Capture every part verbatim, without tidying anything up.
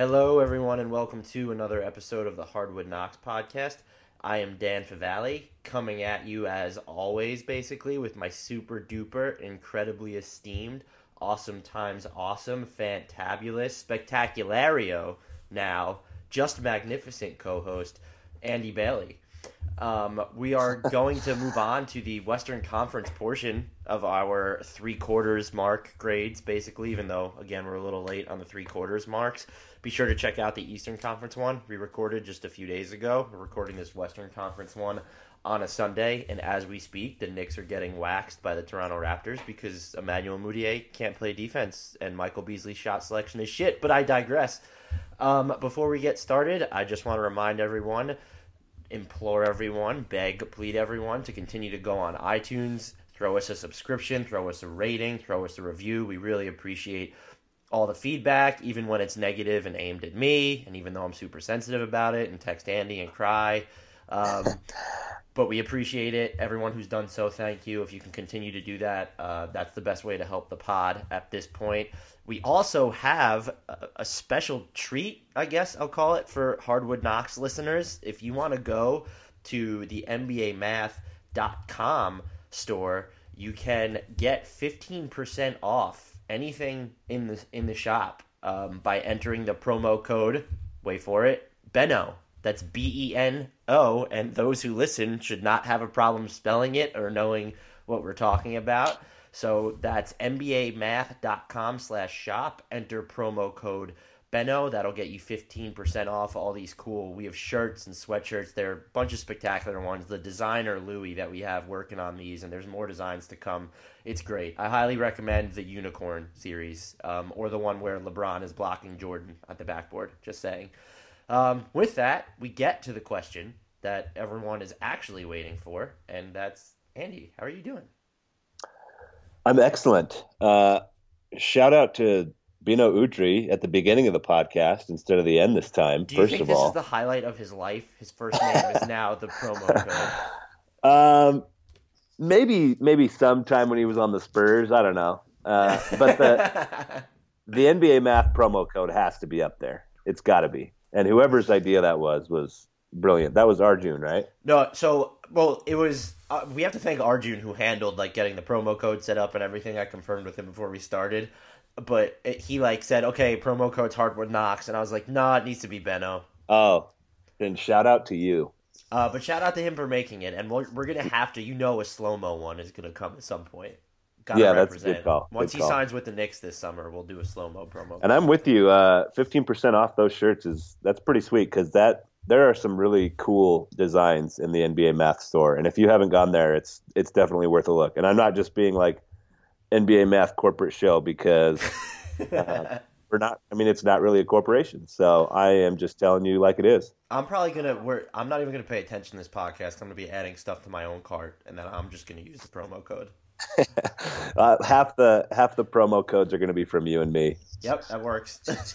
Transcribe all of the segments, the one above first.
Hello, everyone, and welcome to another episode of the Hardwood Knocks podcast. I am Dan Favale, coming at you as always, basically, with my super duper, incredibly esteemed, awesome times awesome, fantabulous, spectaculario, now, just magnificent co-host, Andy Bailey. Um, we are going to move on to the Western Conference portion of our three quarters mark grades, basically, even though, again, we're a little late on the three quarters marks. Be sure to check out the Eastern Conference one we recorded just a few days ago. We're recording this Western Conference one on a Sunday, and as we speak, the Knicks are getting waxed by the Toronto Raptors because Emmanuel Mudiay can't play defense, and Michael Beasley's shot selection is shit, but I digress. Um, before we get started, I just want to remind everyone, implore everyone, beg, plead everyone to continue to go on iTunes, throw us a subscription, throw us a rating, throw us a review. We really appreciate all the feedback, even when it's negative and aimed at me, and even though I'm super sensitive about it and text Andy and cry. Um, but we appreciate it. Everyone who's done so, thank you. If you can continue to do that, uh, that's the best way to help the pod at this point. We also have a, a special treat, I guess I'll call it, for Hardwood Knocks listeners. If you want to go to the N B A math dot com store, you can get fifteen percent off anything in the in the shop um, by entering the promo code, wait for it, Beno. That's B E N O, and those who listen should not have a problem spelling it or knowing what we're talking about. So that's N B A math dot com slash shop. Enter promo code Beno. That'll get you fifteen percent off all these cool. We have shirts and sweatshirts. There are a bunch of spectacular ones. The designer, Louis, that we have working on these, and there's more designs to come. It's great. I highly recommend the Unicorn series, um, or the one where LeBron is blocking Jordan at the backboard. Just saying. Um, with that, we get to the question that everyone is actually waiting for, and that's, Andy, how are you doing? I'm excellent. Uh, shout out to Beno Udrih at the beginning of the podcast instead of the end this time. Do you first think of this all, is the highlight of his life? His first name is now the promo code. Um, maybe maybe sometime when he was on the Spurs, I don't know. Uh, but the the N B A math promo code has to be up there. It's got to be. And whoever's idea that was was brilliant. That was Arjun, right? No, so well, it was. Uh, we have to thank Arjun who handled like getting the promo code set up and everything. I confirmed with him before we started. But it, he like said, okay, promo code's Hardwood Knocks, and I was like, nah, it needs to be Beno. Oh, then shout out to you. Uh, but shout out to him for making it, and we're, we're gonna have to, you know, a slow mo one is gonna come at some point. Gotta yeah, represent. that's a good call. Once good he call. signs with the Knicks this summer, we'll do a slow mo promo. And I'm with you. Uh, fifteen percent off those shirts is that's pretty sweet because that there are some really cool designs in the N B A Math store, and if you haven't gone there, it's it's definitely worth a look. And I'm not just being like N B A Math corporate shill because uh, we're not. I mean, it's not really a corporation, so I am just telling you like it is. I'm probably gonna. We're, I'm not even gonna pay attention to this podcast. I'm gonna be adding stuff to my own cart, and then I'm just gonna use the promo code. uh, half the half the promo codes are going to be from you and me. Yep, that works.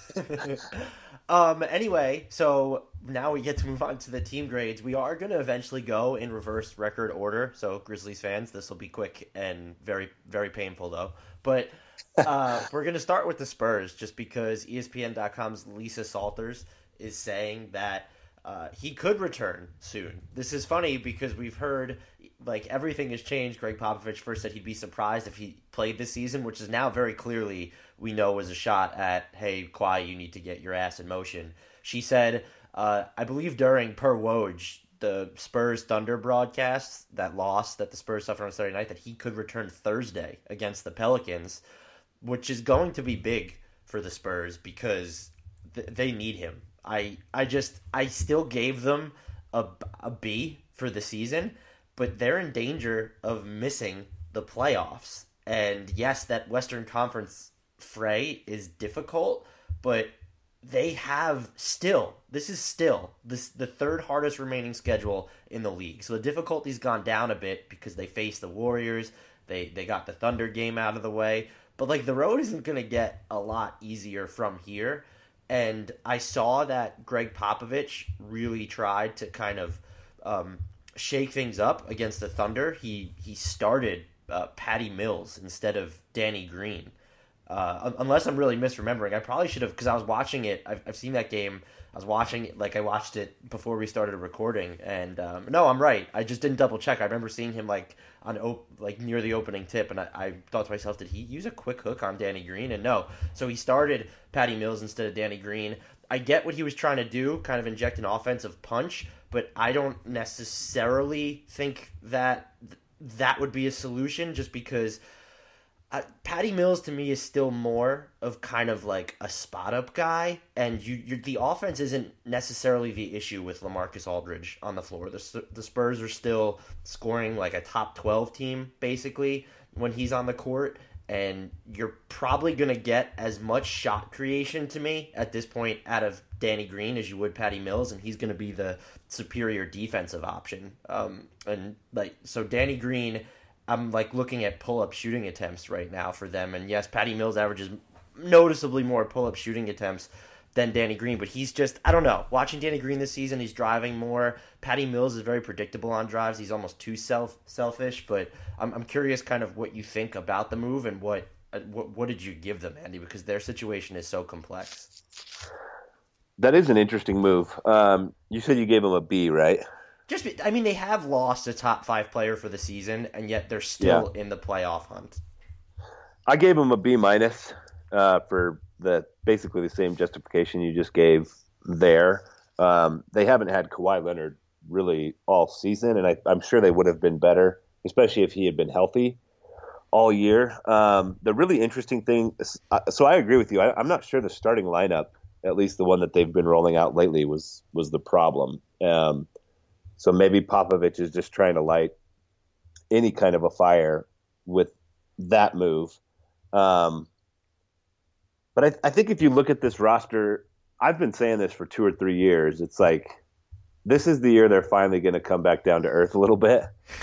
um. Anyway, so now we get to move on to the team grades. We are going to eventually go in reverse record order. So Grizzlies fans, this will be quick and very very painful though. But uh, we're going to start with the Spurs, just because E S P N dot com's Lisa Salters is saying that uh, he could return soon. This is funny because we've heard. Like, everything has changed. Greg Popovich first said he'd be surprised if he played this season, which is now very clearly we know was a shot at, hey, Kawhi, you need to get your ass in motion. She said, uh, I believe during Per Woj, the Spurs Thunder broadcast, that loss that the Spurs suffered on Saturday night, that he could return Thursday against the Pelicans, which is going to be big for the Spurs because th- they need him. I, I just, I still gave them a, a B for the season, but they're in danger of missing the playoffs. And yes, that Western Conference fray is difficult, but they have still, this is still this the third hardest remaining schedule in the league. So the difficulty's gone down a bit because they face the Warriors. They they got the Thunder game out of the way. But like the road isn't going to get a lot easier from here. And I saw that Greg Popovich really tried to kind of um, shake things up against the Thunder. He he started uh, Patty Mills instead of Danny Green, Uh, unless I'm really misremembering. I probably should have, because I was watching it. I've, I've seen that game. I was watching it, like I watched it before we started recording. And um, no, I'm right. I just didn't double check. I remember seeing him like on op- like near the opening tip, and I, I thought to myself, did he use a quick hook on Danny Green? And no. So he started Patty Mills instead of Danny Green. I get what he was trying to do, kind of inject an offensive punch, but I don't necessarily think that th- that would be a solution, just because uh, Patty Mills to me is still more of kind of like a spot up guy, and you you're, the offense isn't necessarily the issue with LaMarcus Aldridge on the floor. The the Spurs are still scoring like a top twelve team basically when he's on the court, and you're probably going to get as much shot creation to me at this point out of Danny Green as you would Patty Mills, and he's going to be the superior defensive option. Um, and like so, Danny Green, I'm like looking at pull-up shooting attempts right now for them, and yes, Patty Mills averages noticeably more pull-up shooting attempts than Danny Green, but he's just, I don't know, watching Danny Green this season, he's driving more. Patty Mills is very predictable on drives. He's almost too self selfish, but I'm I'm curious kind of what you think about the move, and what what, what did you give them, Andy, because their situation is so complex. That is an interesting move. Um, you said you gave him a B, right? Just, I mean, they have lost a top five player for the season, and yet they're still yeah. in the playoff hunt. I gave him a B minus uh, for the basically the same justification you just gave there. Um, they haven't had Kawhi Leonard really all season, and I, I'm sure they would have been better, especially if he had been healthy all year. Um, the really interesting thing, is, uh, so I agree with you. I, I'm not sure the starting lineup, at least the one that they've been rolling out lately, was was the problem. Um, so maybe Popovich is just trying to light any kind of a fire with that move. Um, but I, I think if you look at this roster, I've been saying this for two or three years. It's like, this is the year they're finally going to come back down to earth a little bit.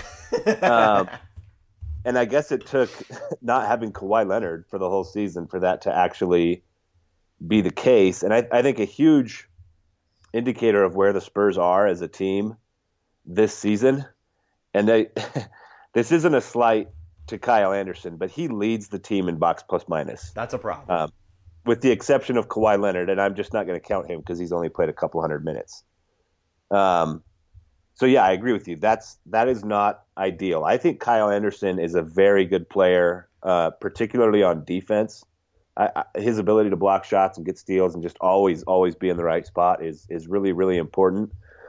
um, and I guess it took not having Kawhi Leonard for the whole season for that to actually be the case. And I, I think a huge indicator of where the Spurs are as a team this season, and they, this isn't a slight to Kyle Anderson, but he leads the team in box plus minus. That's a problem. Um, with the exception of Kawhi Leonard, and I'm just not going to count him because he's only played a couple hundred minutes. Um, so yeah, I agree with you. That's that is not ideal. I think Kyle Anderson is a very good player, uh, particularly on defense. I, I, his ability to block shots and get steals and just always, always be in the right spot is is really, really important.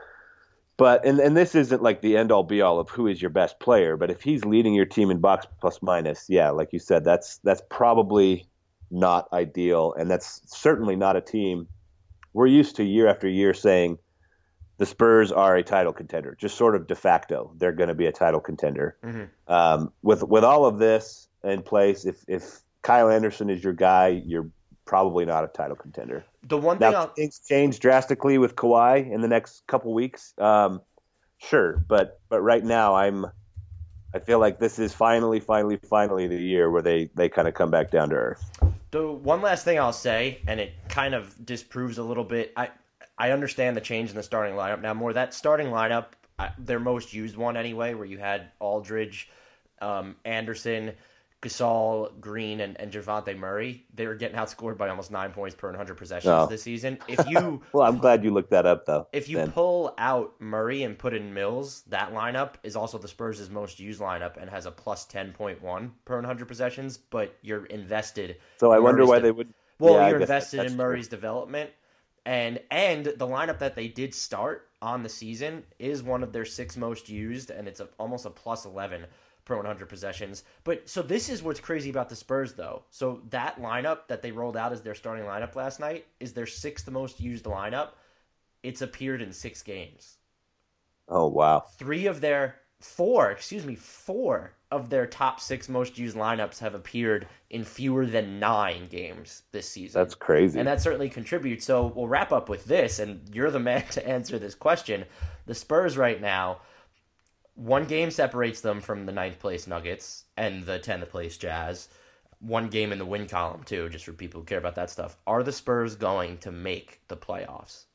But and, and this isn't like the end all be all of who is your best player, but if he's leading your team in box plus minus, yeah, like you said, that's that's probably not ideal, and that's certainly not a team we're used to year after year saying the Spurs are a title contender, just sort of de facto. They're going to be a title contender. Mm-hmm. Um, with with all of this in place, if if Kyle Anderson is your guy, you're probably not a title contender. The one thing now, I'll... things change drastically with Kawhi in the next couple weeks. Um, sure, but but right now I'm I feel like this is finally, finally, finally the year where they, they kind of come back down to earth. The one last thing I'll say, and it kind of disproves a little bit, I I understand the change in the starting lineup. Now, more that starting lineup, their most used one anyway, where you had Aldridge, um, Anderson, Gasol, Green, and, and Javonte Murray, they were getting outscored by almost nine points per one hundred possessions oh. this season. If you well, I'm glad you looked that up, though. If you then. pull out Murray and put in Mills, that lineup is also the Spurs' most used lineup and has a plus ten point one per one hundred possessions, but you're invested. So I wonder Murray's why de- they would. Well, yeah, you're invested in true. Murray's development. And and the lineup that they did start on the season is one of their six most used, and it's a, almost a plus eleven per one hundred possessions. But so this is what's crazy about the Spurs, though. So that lineup that they rolled out as their starting lineup last night is their sixth most used lineup. It's appeared in six games. Oh, wow. Three of their four, excuse me, four of their top six most used lineups have appeared in fewer than nine games this season. That's crazy. And that certainly contributes. So we'll wrap up with this, and you're the man to answer this question. The Spurs right now, one game separates them from the ninth place Nuggets and the tenth place Jazz. One game in the win column, too, just for people who care about that stuff. Are the Spurs going to make the playoffs?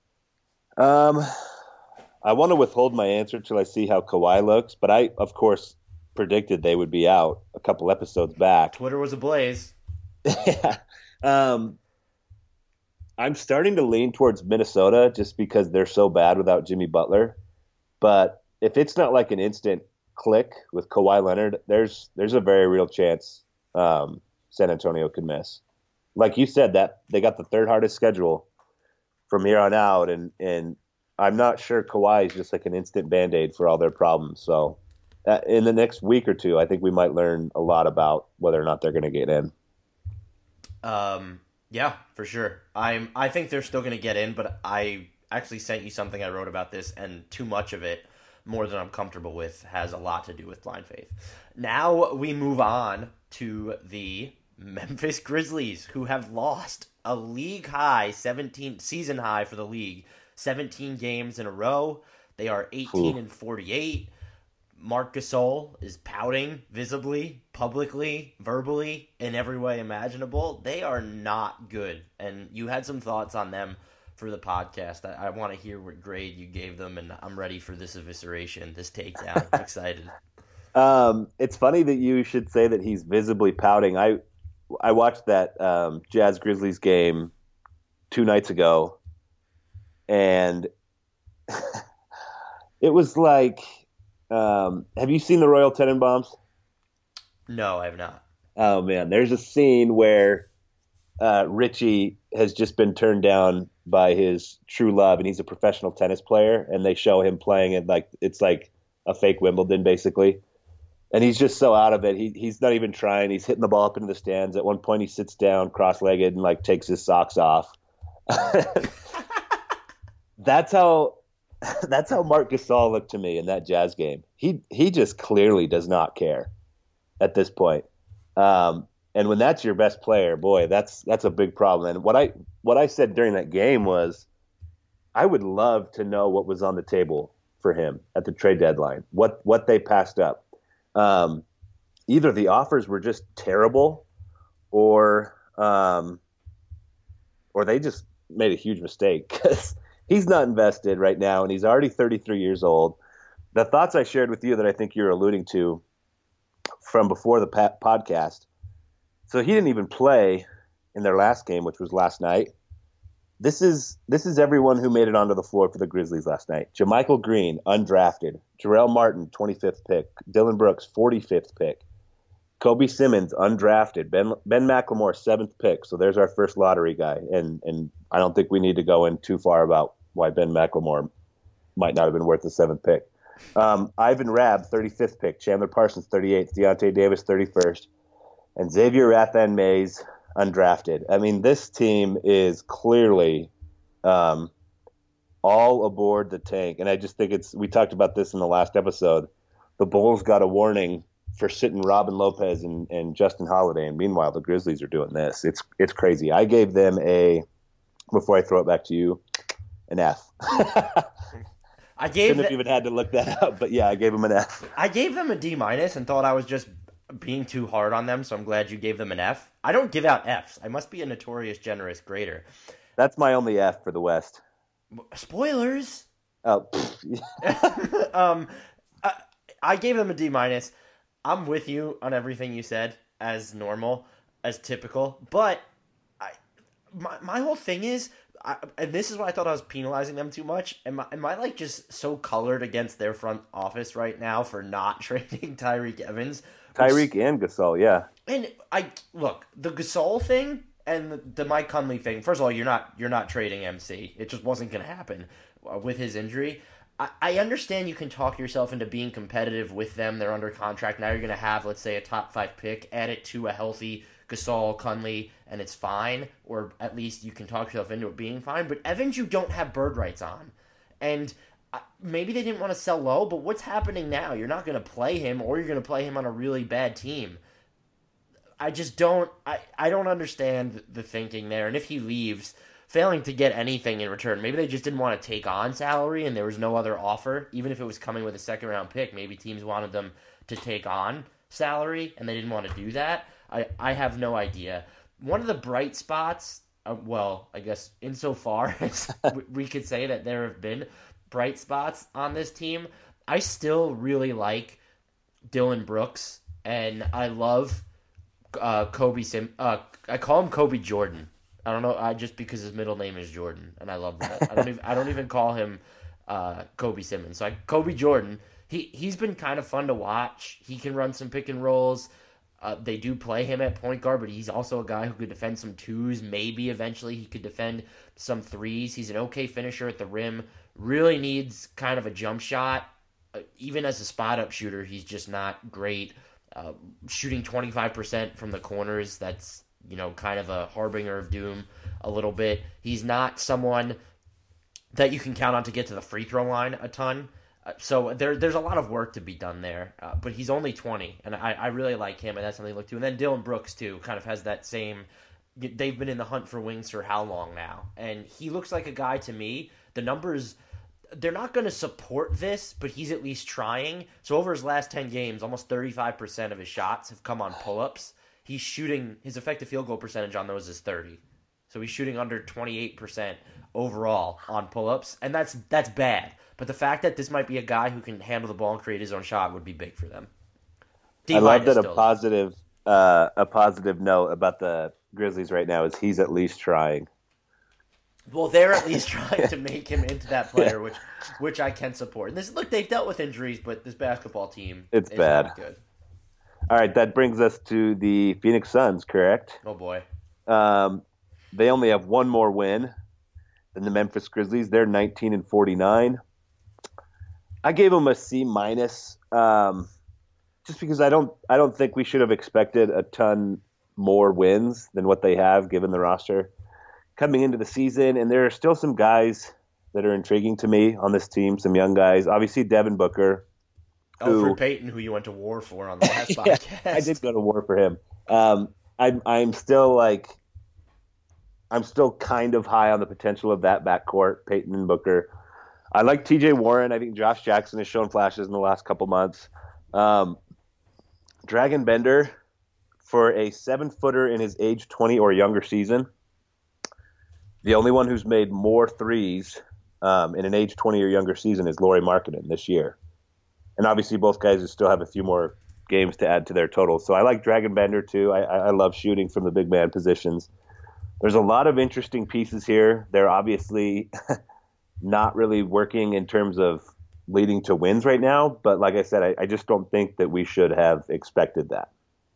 Um, I want to withhold my answer till I see how Kawhi looks, but I, of course, predicted they would be out a couple episodes back. Twitter was ablaze. Yeah. Um, I'm starting to lean towards Minnesota just because they're so bad without Jimmy Butler. But if it's not like an instant click with Kawhi Leonard, there's there's a very real chance um, San Antonio could miss. Like you said, that they got the third hardest schedule from here on out, and and I'm not sure Kawhi is just like an instant band-aid for all their problems. So uh, in the next week or two, I think we might learn a lot about whether or not they're going to get in. Um, yeah, for sure. I'm. I think they're still going to get in, but I actually sent you something I wrote about this, and too much of it, more than I'm comfortable with, has a lot to do with blind faith. Now we move on to the Memphis Grizzlies, who have lost a league high, seventeen season high for the league, seventeen games in a row. They are eighteen Ooh. and forty-eight. Marc Gasol is pouting visibly, publicly, verbally, in every way imaginable. They are not good. And you had some thoughts on them for the podcast. I, I want to hear what grade you gave them, and I'm ready for this evisceration, this takedown. I'm excited. Um, it's funny that you should say that he's visibly pouting. I I watched that um, Jazz Grizzlies game two nights ago, and it was like, um, have you seen the Royal Tenenbaums? No, I have not. Oh man, there's a scene where uh, Richie has just been turned down by his true love, and he's a professional tennis player, and they show him playing it like it's like a fake Wimbledon, basically. And he's just so out of it. He he's not even trying. He's hitting the ball up into the stands. At one point, he sits down cross-legged and like takes his socks off. That's how that's how Marc Gasol looked to me in that Jazz game. He he just clearly does not care at this point. Um, and when that's your best player, boy, that's that's a big problem. And what I what I said during that game was, I would love to know what was on the table for him at the trade deadline. What what they passed up. Um, either the offers were just terrible, or um, or they just made a huge mistake, because he's not invested right now, and he's already thirty-three years old. The thoughts I shared with you that I think you're alluding to from before the pa- podcast. So he didn't even play in their last game, which was last night. This is this is everyone who made it onto the floor for the Grizzlies last night. JaMychal Green, undrafted. Jarrell Martin, twenty-fifth pick. Dillon Brooks, forty-fifth pick. Kobe Simmons, undrafted. Ben Ben McLemore, seventh pick. So there's our first lottery guy. And and I don't think we need to go in too far about why Ben McLemore might not have been worth the seventh pick. Um, Ivan Rabb, thirty-fifth pick. Chandler Parsons, thirty-eighth. Deontay Davis, thirty-first. And Xavier Rathan-Mays, undrafted. I mean, this team is clearly um, all aboard the tank. And I just think it's, we talked about this in the last episode. The Bulls got a warning for sitting Robin Lopez and, and Justin Holiday. And meanwhile, the Grizzlies are doing this. It's, it's crazy. I gave them a, before I throw it back to you, an F. I gave Shouldn't have even had to look that up, but yeah, I gave them an F. I gave them a D minus and thought I was just being too hard on them, so I'm glad you gave them an F. I don't give out Fs. I must be a notorious generous grader. That's my only F for the West. Spoilers. Oh. um, I, I gave them a D minus. I'm with you on everything you said, as normal, as typical. But I, my my whole thing is, I, and this is why I thought I was penalizing them too much. Am I, am I like just so colored against their front office right now for not trading Tyreke Evans? Tyreke and Gasol, yeah. And I look, the Gasol thing and the, the Mike Conley thing. First of all, you're not you're not trading M C. It just wasn't going to happen uh, with his injury. I, I understand you can talk yourself into being competitive with them. They're under contract now. You're going to have, let's say, a top five pick. Add it to a healthy Gasol, Conley, and it's fine. Or at least you can talk yourself into it being fine. But Evans, you don't have bird rights on, and maybe they didn't want to sell low, but what's happening now? You're not going to play him, or you're going to play him on a really bad team. I just don't I, I don't understand the thinking there. And if he leaves, failing to get anything in return, maybe they just didn't want to take on salary and there was no other offer. Even if it was coming with a second-round pick, maybe teams wanted them to take on salary, and they didn't want to do that. I, I have no idea. One of the bright spots, uh, well, I guess insofar as we could say that there have been bright spots on this team, I still really like Dillon Brooks, and I love uh, Kobe Sim. Uh, I call him Kobe Jordan. I don't know. I just because his middle name is Jordan, and I love that. I don't even. I don't even call him uh, Kobe Simmons. So I, Kobe Jordan. He he's been kind of fun to watch. He can run some pick and rolls. Uh, they do play him at point guard, but he's also a guy who could defend some twos. Maybe eventually he could defend some threes. He's an okay finisher at the rim. Really needs kind of a jump shot. Uh, even as a spot-up shooter, he's just not great. Uh, shooting twenty-five percent from the corners, that's, you know, kind of a harbinger of doom a little bit. He's not someone that you can count on to get to the free throw line a ton. So there, there's a lot of work to be done there, uh, but he's only twenty, and I, I really like him, and that's something to look to. And then Dylan Brooks, too, kind of has that same – they've been in the hunt for wings for how long now? And he looks like a guy to me. The numbers – they're not going to support this, but he's at least trying. So over his last ten games, almost thirty-five percent of his shots have come on pull-ups. He's shooting – his effective field goal percentage on those is thirty. So he's shooting under twenty-eight percent overall on pull-ups, and that's that's bad. But the fact that this might be a guy who can handle the ball and create his own shot would be big for them. I love that a positive, uh, a positive note about the Grizzlies right now is he's at least trying. Well, they're at least trying to make him into that player, which which I can support. And this look, they've dealt with injuries, but this basketball team it's is bad. not good. All right, that brings us to the Phoenix Suns, correct? Oh boy. Um, they only have one more win than the Memphis Grizzlies. They're nineteen and forty-nine. I gave them a C minus, um, just because I don't I don't think we should have expected a ton more wins than what they have given the roster coming into the season. And there are still some guys that are intriguing to me on this team, some young guys. Obviously, Devin Booker. Who, Elfrid Payton, who you went to war for on the last yeah, podcast. I did go to war for him. Um, I'm I'm still like I'm still kind of high on the potential of that backcourt, Payton and Booker. I like T J Warren. I think Josh Jackson has shown flashes in the last couple months. Um, Dragon Bender, for a seven-footer in his age twenty or younger season, the only one who's made more threes um, in an age twenty or younger season is Lauri Markkanen this year. And obviously both guys who still have a few more games to add to their total. So I like Dragon Bender too. I, I love shooting from the big man positions. There's a lot of interesting pieces here. They're obviously not really working in terms of leading to wins right now. But like I said, I, I just don't think that we should have expected that.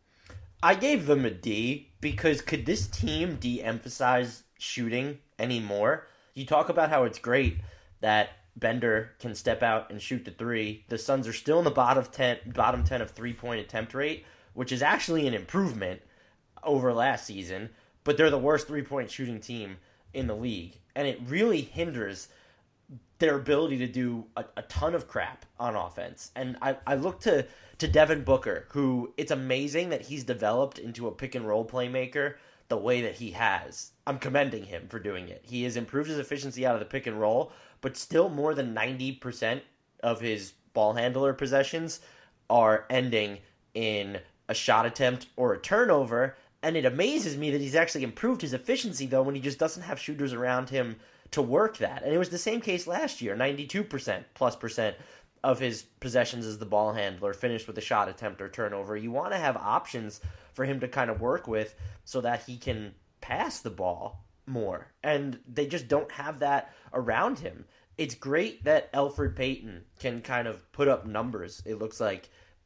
I gave them a D because could this team de-emphasize shooting anymore? You talk about how it's great that Bender can step out and shoot the three. The Suns are still in the bottom ten, bottom ten of three-point attempt rate, which is actually an improvement over last season, but they're the worst three-point shooting team in the league. And it really hinders their ability to do a, a ton of crap on offense. And I, I look to, to Devin Booker, who it's amazing that he's developed into a pick-and-roll playmaker the way that he has. I'm commending him for doing it. He has improved his efficiency out of the pick-and-roll, but still more than ninety percent of his ball handler possessions are ending in a shot attempt or a turnover. And it amazes me that he's actually improved his efficiency, though, when he just doesn't have shooters around him to work that. And it was the same case last year. ninety-two percent plus percent of his possessions as the ball handler finished with a shot attempt or turnover. You want to have options for him to kind of work with so that he can pass the ball more. And they just don't have that around him. It's great that Elfrid Payton can kind of put up numbers, it looks like,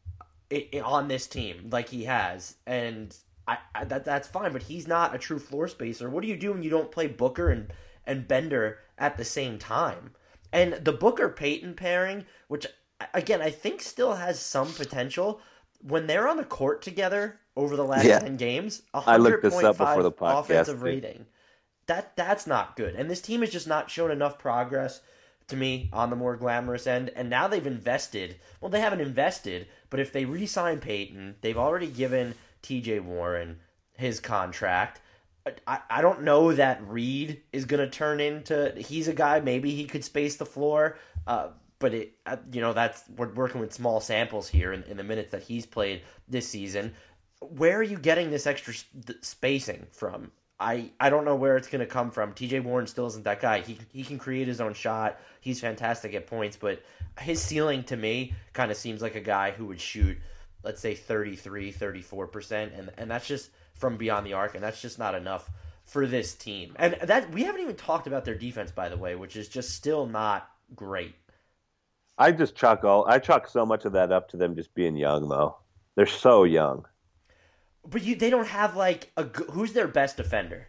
it, it, on this team, like he has. And I, I that that's fine, but he's not a true floor spacer. What do you do when you don't play Booker and, and Bender at the same time? And the Booker-Payton pairing, which, again, I think still has some potential, when they're on the court together over the last yeah. ten games, one hundred point five offensive rating. That That's not good. And this team has just not shown enough progress to me on the more glamorous end. And now they've invested. Well, they haven't invested, but if they re-sign Payton, they've already given T J Warren his contract. I, I don't know that Reed is going to turn into... He's a guy, maybe he could space the floor, uh, but it, uh, you know, that's we're working with small samples here in, in the minutes that he's played this season. Where are you getting this extra sp- spacing from? I, I don't know where it's going to come from. T J Warren still isn't that guy. He he can create his own shot. He's fantastic at points, but his ceiling to me kind of seems like a guy who would shoot let's say thirty-three, thirty-four percent, and and that's just from beyond the arc, and that's just not enough for this team. And that we haven't even talked about their defense, by the way, which is just still not great. I just chalk all I chalk so much of that up to them just being young, though. They're so young. But you, they don't have like a who's their best defender?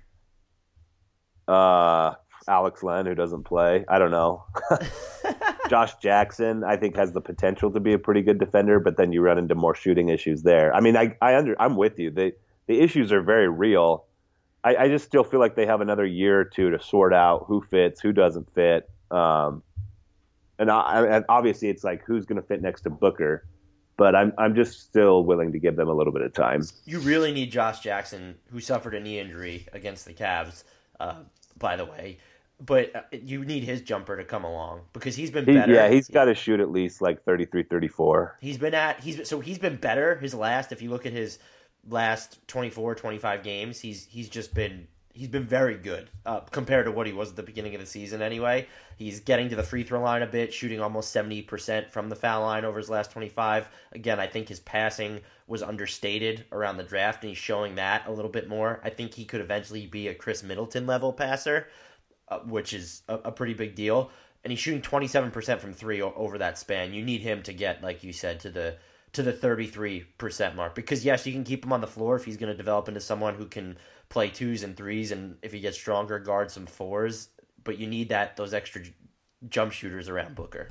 Uh, Alex Len, who doesn't play. I don't know. Josh Jackson, I think, has the potential to be a pretty good defender, but then you run into more shooting issues there. I mean, I, I under, I'm with you. The the issues are very real. I, I just still feel like they have another year or two to sort out who fits, who doesn't fit. Um, and, I, and obviously, it's like who's going to fit next to Booker. But I'm I'm just still willing to give them a little bit of time. You really need Josh Jackson, who suffered a knee injury against the Cavs, uh, by the way. But you need his jumper to come along because he's been better. He, yeah, he's got to shoot at least like thirty-three, thirty-four. He's been at he's so he's been better his last. If you look at his last twenty-four, twenty-five games, he's he's just been he's been very good uh, compared to what he was at the beginning of the season. Anyway, he's getting to the free throw line a bit, shooting almost seventy percent from the foul line over his last twenty-five. Again, I think his passing was understated around the draft, and he's showing that a little bit more. I think he could eventually be a Chris Middleton level passer. Uh, which is a, a pretty big deal. And he's shooting twenty-seven percent from three o- over that span. You need him to get, like you said, to the to the thirty-three percent mark. Because, yes, you can keep him on the floor if he's going to develop into someone who can play twos and threes, and if he gets stronger, guard some fours. But you need that those extra j- jump shooters around Booker.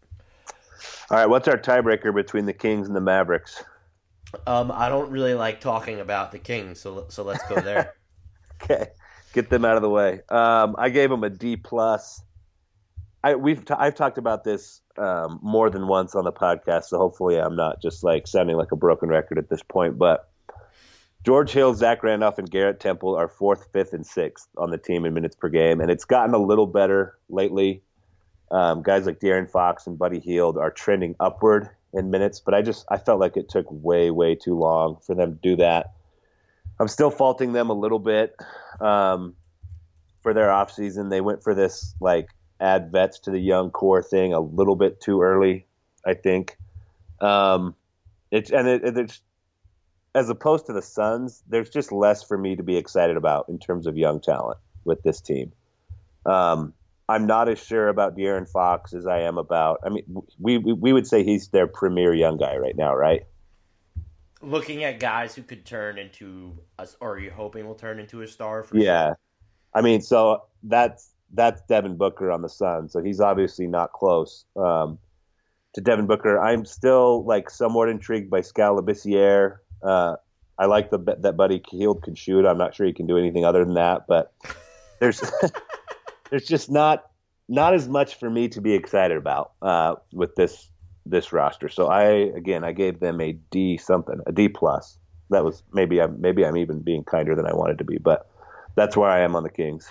All right, what's our tiebreaker between the Kings and the Mavericks? Um, I don't really like talking about the Kings, so so let's go there. Okay. Get them out of the way. Um, I gave them a D plus. I we've t- I've talked about this um, more than once on the podcast, so hopefully I'm not just like sounding like a broken record at this point. But George Hill, Zach Randolph, and Garrett Temple are fourth, fifth, and sixth on the team in minutes per game, and it's gotten a little better lately. Um, guys like De'Aaron Fox and Buddy Hield are trending upward in minutes, but I just I felt like it took way way too long for them to do that. I'm still faulting them a little bit um, for their offseason. They went for this, like, add vets to the young core thing a little bit too early, I think. Um, it's and it, it's as opposed to the Suns, there's just less for me to be excited about in terms of young talent with this team. Um, I'm not as sure about De'Aaron Fox as I am about – I mean, we, we we would say he's their premier young guy right now, right? Looking at guys who could turn into, a, or are you hoping will turn into a star? For yeah, sure? I mean, so that's that's Devin Booker on the Suns, so he's obviously not close um, to Devin Booker. I'm still like somewhat intrigued by Skal Labissiere. Uh, I like the that Buddy Hield can shoot. I'm not sure he can do anything other than that, but there's there's just not not as much for me to be excited about uh, with this. this roster. So I, again, I gave them a D something, a D plus. That was maybe I'm, maybe I'm even being kinder than I wanted to be, but that's where I am on the Kings.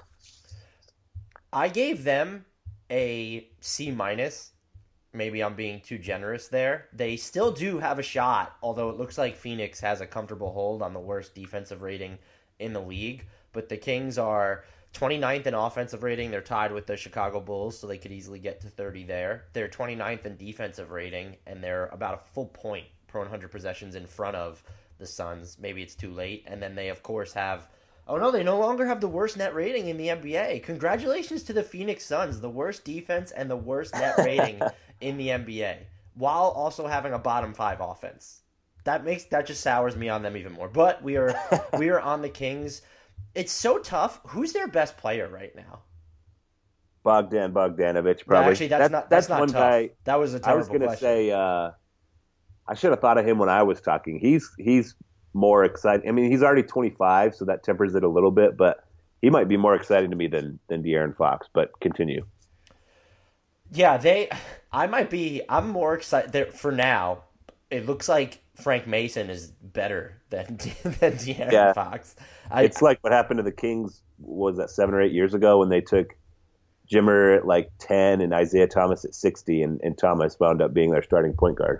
I gave them a C minus. Maybe I'm being too generous there. They still do have a shot, although it looks like Phoenix has a comfortable hold on the worst defensive rating in the league. But the Kings are twenty-ninth in offensive rating. They're tied with the Chicago Bulls, so they could easily get to thirty there. They're twenty-ninth in defensive rating, and they're about a full point per one hundred possessions in front of the Suns. Maybe it's too late. And then they, of course, have... Oh, no, they no longer have the worst net rating in the N B A. Congratulations to the Phoenix Suns, the worst defense and the worst net rating in the N B A, while also having a bottom five offense. That makes that just sours me on them even more. But we are we are on the Kings. It's so tough. Who's their best player right now? Bogdan Bogdanovic, probably. No, actually, that's, that's not that's, that's not one tough. Guy, that was a terrible I was going to question. say, uh, I should have thought of him when I was talking. He's he's more exciting. I mean, he's already twenty-five, so that tempers it a little bit, but he might be more exciting to me than than De'Aaron Fox. But continue. Yeah, they. I might be. I'm more excited for now. It looks like Frank Mason is better than than De'Aaron yeah. Fox. I, it's like what happened to the Kings. Was that seven or eight years ago when they took Jimmer at like ten and Isaiah Thomas at sixty, and, and Thomas wound up being their starting point guard.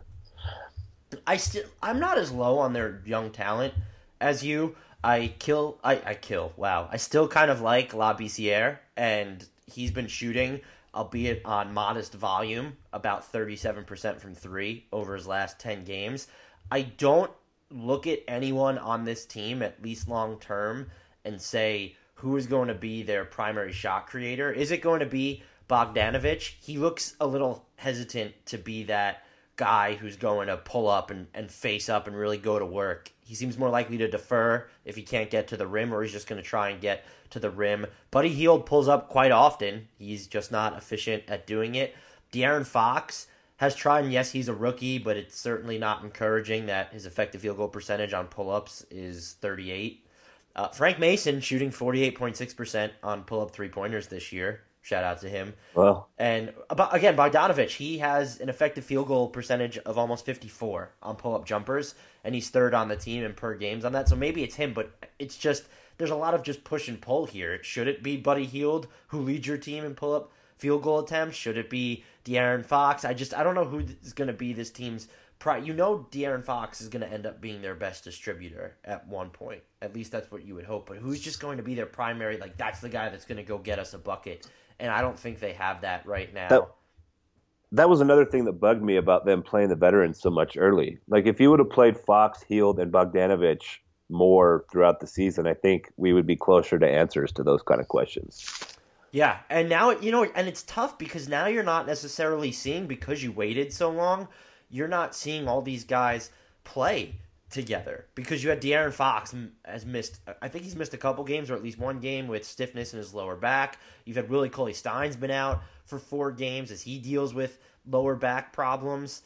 I still, I'm not as low on their young talent as you. I kill, I, I kill. Wow, I still kind of like Labissiere, and he's been shooting albeit on modest volume, about thirty-seven percent from three over his last ten games. I don't look at anyone on this team, at least long term, and say who is going to be their primary shot creator. Is it going to be Bogdanovic? He looks a little hesitant to be that guy who's going to pull up and, and face up and really go to work. He seems more likely to defer if he can't get to the rim, or he's just going to try and get to the rim. Buddy Hield pulls up quite often. He's just not efficient at doing it. De'Aaron Fox has tried, and yes, he's a rookie, but it's certainly not encouraging that his effective field goal percentage on pull-ups is thirty-eight. Uh, Frank Mason shooting forty-eight point six percent on pull-up three-pointers this year. Shout out to him. Well, and about, again, Bogdanovic, he has an effective field goal percentage of almost fifty-four on pull-up jumpers, and he's third on the team in per games on that. So maybe it's him, but it's just there's a lot of just push and pull here. Should it be Buddy Hield who leads your team in pull-up field goal attempts? Should it be De'Aaron Fox? I just I don't know who is going to be this team's pri- you know De'Aaron Fox is going to end up being their best distributor at one point. At least that's what you would hope. But who's just going to be their primary, like that's the guy that's going to go get us a bucket? And I don't think they have that right now. That, that was another thing that bugged me about them playing the veterans so much early. Like, if you would have played Fox, Hield, and Bogdanovic more throughout the season, I think we would be closer to answers to those kind of questions. Yeah, and now, you know, and it's tough because now you're not necessarily seeing, because you waited so long, you're not seeing all these guys play together, because you had De'Aaron Fox has missed, I think he's missed a couple games, or at least one game with stiffness in his lower back. You've had Willie Cauley-Stein's been out for four games as he deals with lower back problems.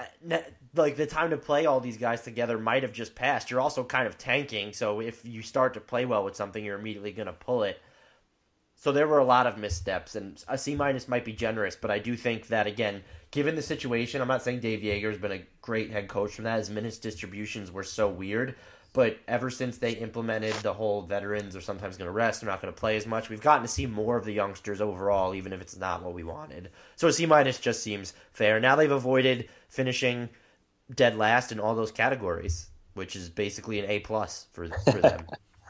Like, the time to play all these guys together might have just passed. You're also kind of tanking, so if you start to play well with something, you're immediately going to pull it. So there were a lot of missteps, and a C minus might be generous, but I do think that, again, given the situation, I'm not saying Dave Yeager's been a great head coach from that. His minutes distributions were so weird, but ever since they implemented the whole veterans are sometimes going to rest, they're not going to play as much, we've gotten to see more of the youngsters overall, even if it's not what we wanted. So a C minus just seems fair. Now they've avoided finishing dead last in all those categories, which is basically an A plus for for them.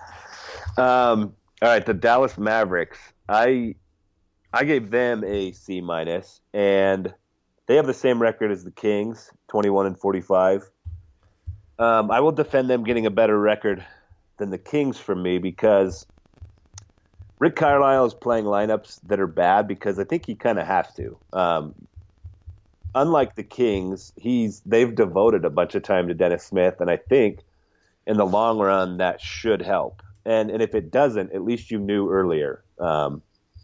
um. All right, the Dallas Mavericks. I I gave them a C minus, and they have the same record as the Kings, twenty-one and forty-five. Um, I will defend them getting a better record than the Kings from me because Rick Carlisle is playing lineups that are bad because I think he kind of has to. Um, unlike the Kings, he's they've devoted a bunch of time to Dennis Smith, and I think in the long run that should help. And and if it doesn't, at least you knew earlier um,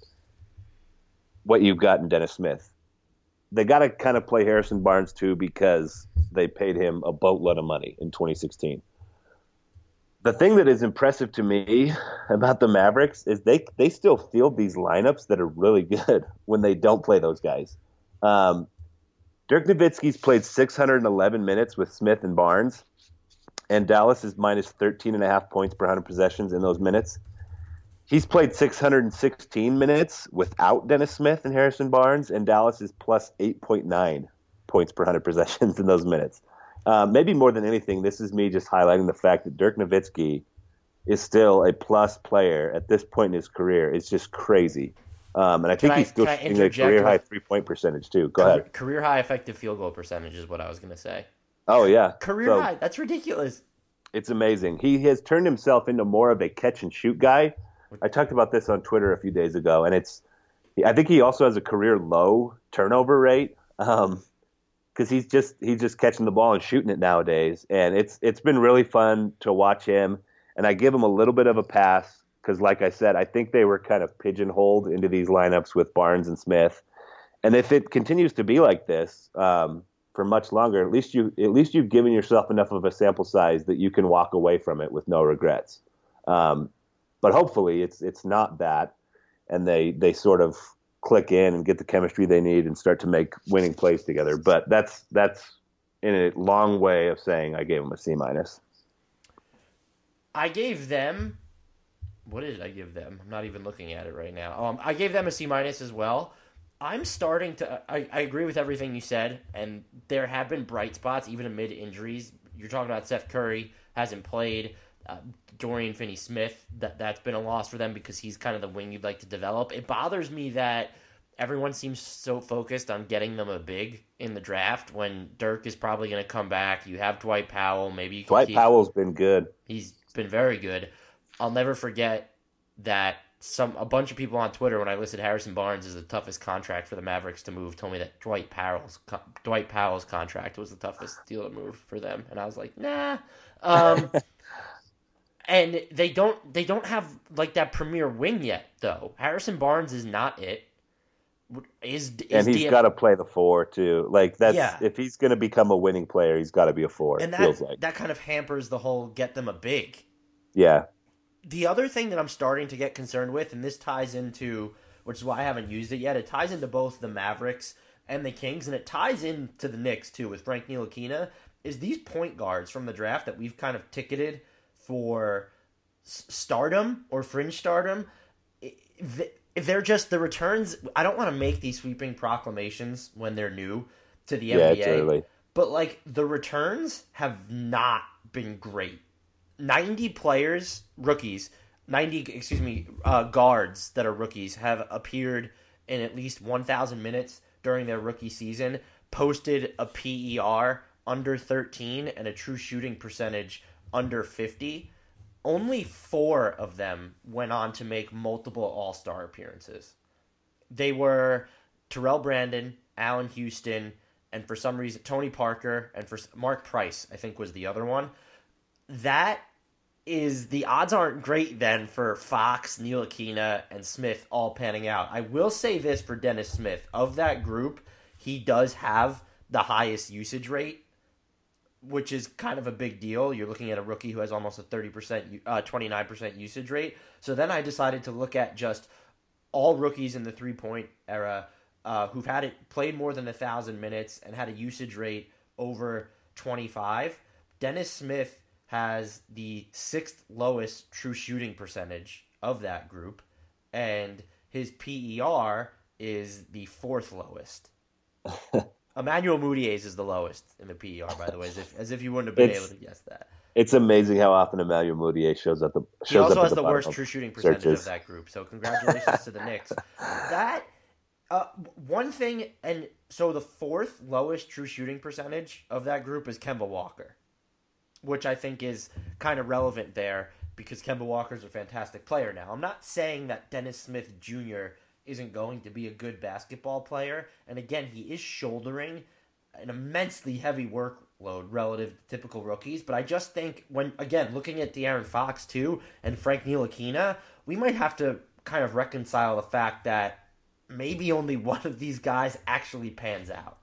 what you've got in Dennis Smith. They got to kind of play Harrison Barnes too because they paid him a boatload of money in twenty sixteen. The thing that is impressive to me about the Mavericks is they they still field these lineups that are really good when they don't play those guys. Um, Dirk Nowitzki's played six hundred eleven minutes with Smith and Barnes. And Dallas is minus thirteen and a half points per one hundred possessions in those minutes. He's played six hundred sixteen minutes without Dennis Smith and Harrison Barnes, and Dallas is plus eight point nine points per one hundred possessions in those minutes. Uh, maybe more than anything, this is me just highlighting the fact that Dirk Nowitzki is still a plus player at this point in his career. It's just crazy. Um, and I think I, he's still shooting a career-high three-point percentage, too. Go career, ahead. Career-high effective field goal percentage is what I was going to say. Oh, yeah. Career so, high. That's ridiculous. It's amazing. He has turned himself into more of a catch-and-shoot guy. I talked about this on Twitter a few days ago, and it's. I think he also has a career low turnover rate because um, he's just he's just catching the ball and shooting it nowadays, and it's it's been really fun to watch him. And I give him a little bit of a pass because, like I said, I think they were kind of pigeonholed into these lineups with Barnes and Smith, and if it continues to be like this. Um, for much longer, at least you at least you've given yourself enough of a sample size that you can walk away from it with no regrets. Um, but hopefully it's it's not that, and they they sort of click in and get the chemistry they need and start to make winning plays together. But that's that's in a long way of saying I gave them a C minus. I gave them. What did I give them? I'm not even looking at it right now. Um, I gave them a C minus as well. I'm starting to I, I agree with everything you said, and there have been bright spots, even amid injuries. You're talking about Seth Curry hasn't played. Uh, Dorian Finney-Smith, that, that's been a loss for them because he's kind of the wing you'd like to develop. It bothers me that everyone seems so focused on getting them a big in the draft when Dirk is probably going to come back. You have Dwight Powell. Maybe you can Dwight keep, Powell's been good. He's been very good. I'll never forget that some a bunch of people on Twitter, when I listed Harrison Barnes as the toughest contract for the Mavericks to move, told me that Dwight Powell's Dwight Powell's contract was the toughest deal to move for them, and I was like, nah. Um, and they don't they don't have like that premier wing yet, though. Harrison Barnes is not it. Is, is and he's D M- got to play the four too. Like that's Yeah. if he's going to become a winning player, he's got to be a four. and it that feels like that kind of hampers the whole get them a big. yeah. The other thing that I'm starting to get concerned with, and this ties into, which is why I haven't used it yet, it ties into both the Mavericks and the Kings, and it ties into the Knicks too with Frank Ntilikina, is these point guards from the draft that we've kind of ticketed for stardom or fringe stardom. If they're just the returns, I don't want to make these sweeping proclamations when they're new to the Yeah, N B A, it's early. but like the returns have not been great. ninety players, rookies, ninety, excuse me, uh, guards that are rookies have appeared in at least one thousand minutes during their rookie season, posted a P E R under thirteen and a true shooting percentage under fifty. Only four of them went on to make multiple All-Star appearances. They were Terrell Brandon, Allen Houston, and for some reason, Tony Parker, and for Mark Price, I think was the other one. That is, the odds aren't great then for Fox, Ntilikina, and Smith all panning out. I will say this for Dennis Smith. Of that group, he does have the highest usage rate, which is kind of a big deal. You're looking at a rookie who has almost a thirty percent, uh, twenty-nine percent usage rate. So then I decided to look at just all rookies in the three-point era uh, who've had it played more than one thousand minutes and had a usage rate over twenty-five. Dennis Smith has the sixth lowest true shooting percentage of that group, and his P E R is the fourth lowest. Emmanuel Moutier's is the lowest in the P E R, by the way, as if as if you wouldn't have been It's- able to guess that. It's amazing how often Emmanuel Moutier shows up. The shows He also up at has the the bottom worst of true shooting percentage searches. of that group. So congratulations to the Knicks. That uh, one thing, and so the fourth lowest true shooting percentage of that group is Kemba Walker, which I think is kind of relevant there because Kemba Walker's a fantastic player now. I'm not saying that Dennis Smith Junior isn't going to be a good basketball player, and again, he is shouldering an immensely heavy workload relative to typical rookies, but I just think when, again, looking at De'Aaron Fox too and Frank Ntilikina, we might have to kind of reconcile the fact that maybe only one of these guys actually pans out.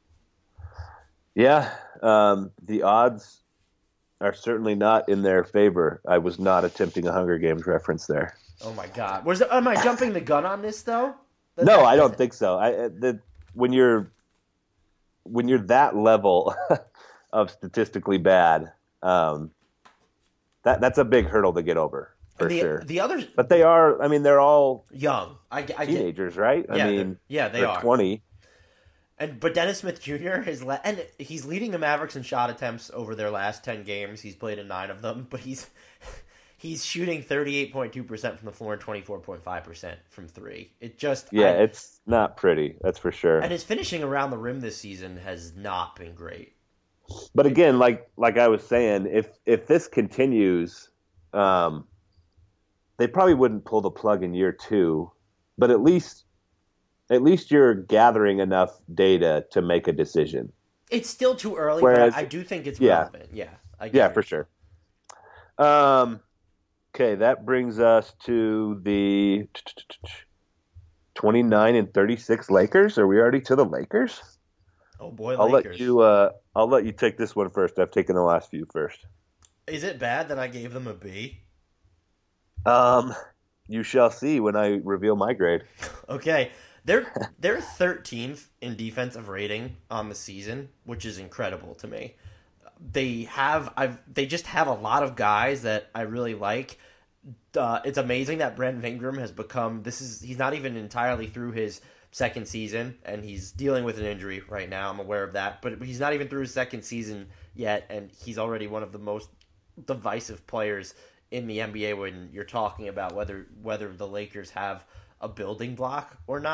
Yeah, um, the odds are certainly not in their favor. I was not attempting a Hunger Games reference there. Oh my God! Was there, am I jumping the gun on this though? That- No, that- I don't think so. I the when you're when you're that level of statistically bad, um, that that's a big hurdle to get over for the, sure. The others, But they are. I mean, they're all young. I, I get, teenagers, right? yeah, I they're- mean, yeah, they they're are. twenty. And but Dennis Smith Junior is le- and he's leading the Mavericks in shot attempts over their last ten games. He's played in nine of them, but he's he's shooting thirty-eight point two percent from the floor and twenty-four point five percent from three. It just Yeah, I, it's not pretty. That's for sure. and his finishing around the rim this season has not been great. But again, like like I was saying, if if this continues, um, they probably wouldn't pull the plug in year two. But at least at least you're gathering enough data to make a decision. It's still too early, Whereas- but I, I do think it's yeah. relevant. Yeah, I get Yeah, it. for sure. Um, okay, that brings us to the twenty-nine and thirty-six Lakers. Are we already to the Lakers? Oh boy, I'll Lakers. let you. Uh, I'll let you take this one first. I've taken the last few first. Is it bad that I gave them a B? Um, you shall see when I reveal my grade. Okay, they're they're thirteenth in defensive rating on the season, which is incredible to me. They have I've they just have a lot of guys that I really like. Uh, it's amazing that Brandon Ingram has become this is he's not even entirely through his second season, and he's dealing with an injury right now. I'm aware of that, but he's not even through his second season yet, and he's already one of the most divisive players in the N B A when you're talking about whether whether the Lakers have a building block or not.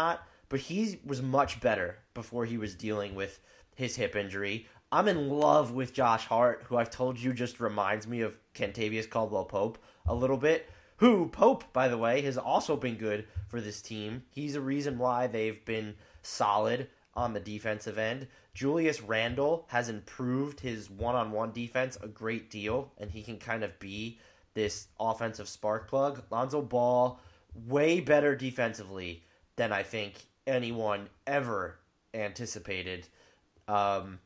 but he was much better before he was dealing with his hip injury. I'm in love with Josh Hart, who I've told you just reminds me of Kentavious Caldwell-Pope a little bit. Who, Pope, by the way, has also been good for this team. He's a reason why they've been solid on the defensive end. Julius Randle has improved his one-on-one defense a great deal, and he can kind of be this offensive spark plug. Lonzo Ball, way better defensively than I think anyone ever anticipated. Um,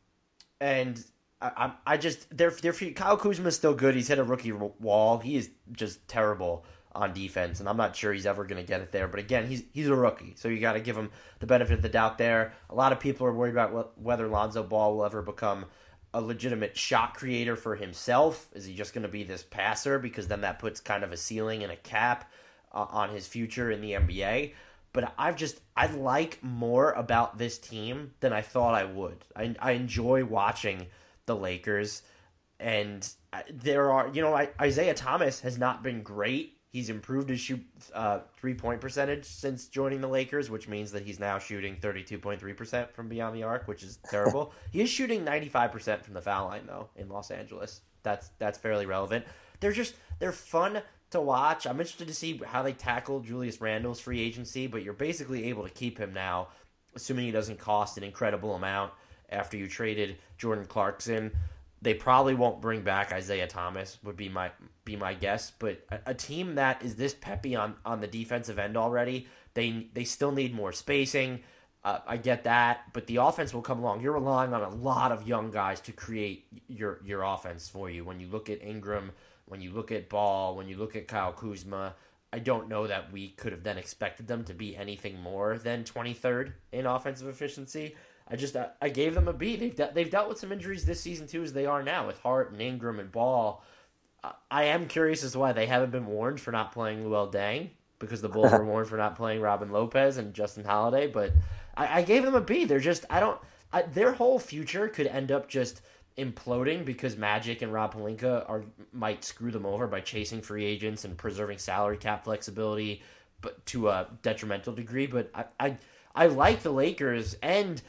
and I, I, I just, they're, they're, Kyle Kuzma is still good. He's hit a rookie wall. He is just terrible on defense, and I'm not sure he's ever going to get it there. But again, he's he's a rookie, so you got to give him the benefit of the doubt there. A lot of people are worried about whether Lonzo Ball will ever become a legitimate shot creator for himself. Is he just going to be this passer? Because then that puts kind of a ceiling and a cap uh, on his future in the N B A. But I've just, I like more about this team than I thought I would. I, I enjoy watching the Lakers, and there are, you know, I, Isaiah Thomas has not been great. He's improved his shoot uh, three-point percentage since joining the Lakers, which means that he's now shooting thirty-two point three percent from beyond the arc, which is terrible. He is shooting ninety-five percent from the foul line, though, in Los Angeles. That's that's fairly relevant. They're just, they're fun to watch. I'm interested to see how they tackle Julius Randle's free agency, but you're basically able to keep him now, assuming he doesn't cost an incredible amount after you traded Jordan Clarkson. They probably won't bring back Isaiah Thomas, would be my be my guess. But a, a team that is this peppy on, on the defensive end already, they they still need more spacing. Uh, I get that, but the offense will come along. You're relying on a lot of young guys to create your your offense for you. When you look at Ingram, when you look at Ball, when you look at Kyle Kuzma, I don't know that we could have then expected them to be anything more than twenty-third in offensive efficiency. I just I gave them a B. They've de- they've dealt with some injuries this season too, as they are now with Hart and Ingram and Ball. Uh, I am curious as to why they haven't been warned for not playing Luol Deng, because the Bulls were warned for not playing Robin Lopez and Justin Holiday. But I, I gave them a B. They're just I don't I, their whole future could end up just imploding because Magic and Rob Pelinka are might screw them over by chasing free agents and preserving salary cap flexibility, but to a detrimental degree. But I I, I like the Lakers and.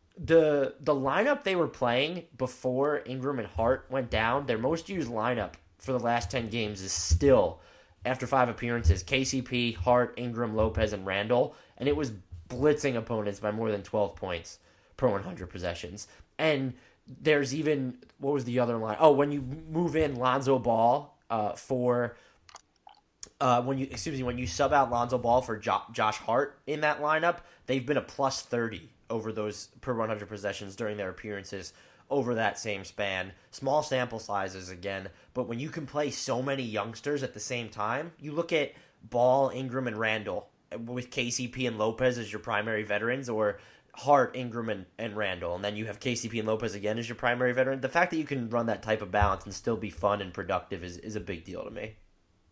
The the lineup they were playing before Ingram and Hart went down, their most used lineup for the last ten games is still, after five appearances, K C P, Hart, Ingram, Lopez, and Randle, and it was blitzing opponents by more than twelve points per one hundred possessions. And there's even, what was the other line? Oh, when you move in Lonzo Ball uh, for, uh, when you, excuse me, when you sub out Lonzo Ball for jo- Josh Hart in that lineup, they've been a plus thirty over those per one hundred possessions during their appearances over that same span. Small sample sizes again, but when you can play so many youngsters at the same time, you look at Ball, Ingram, and Randle with K C P and Lopez as your primary veterans, or Hart, Ingram, and, and Randle, and then you have K C P and Lopez again as your primary veteran. The fact that you can run that type of balance and still be fun and productive is, is a big deal to me.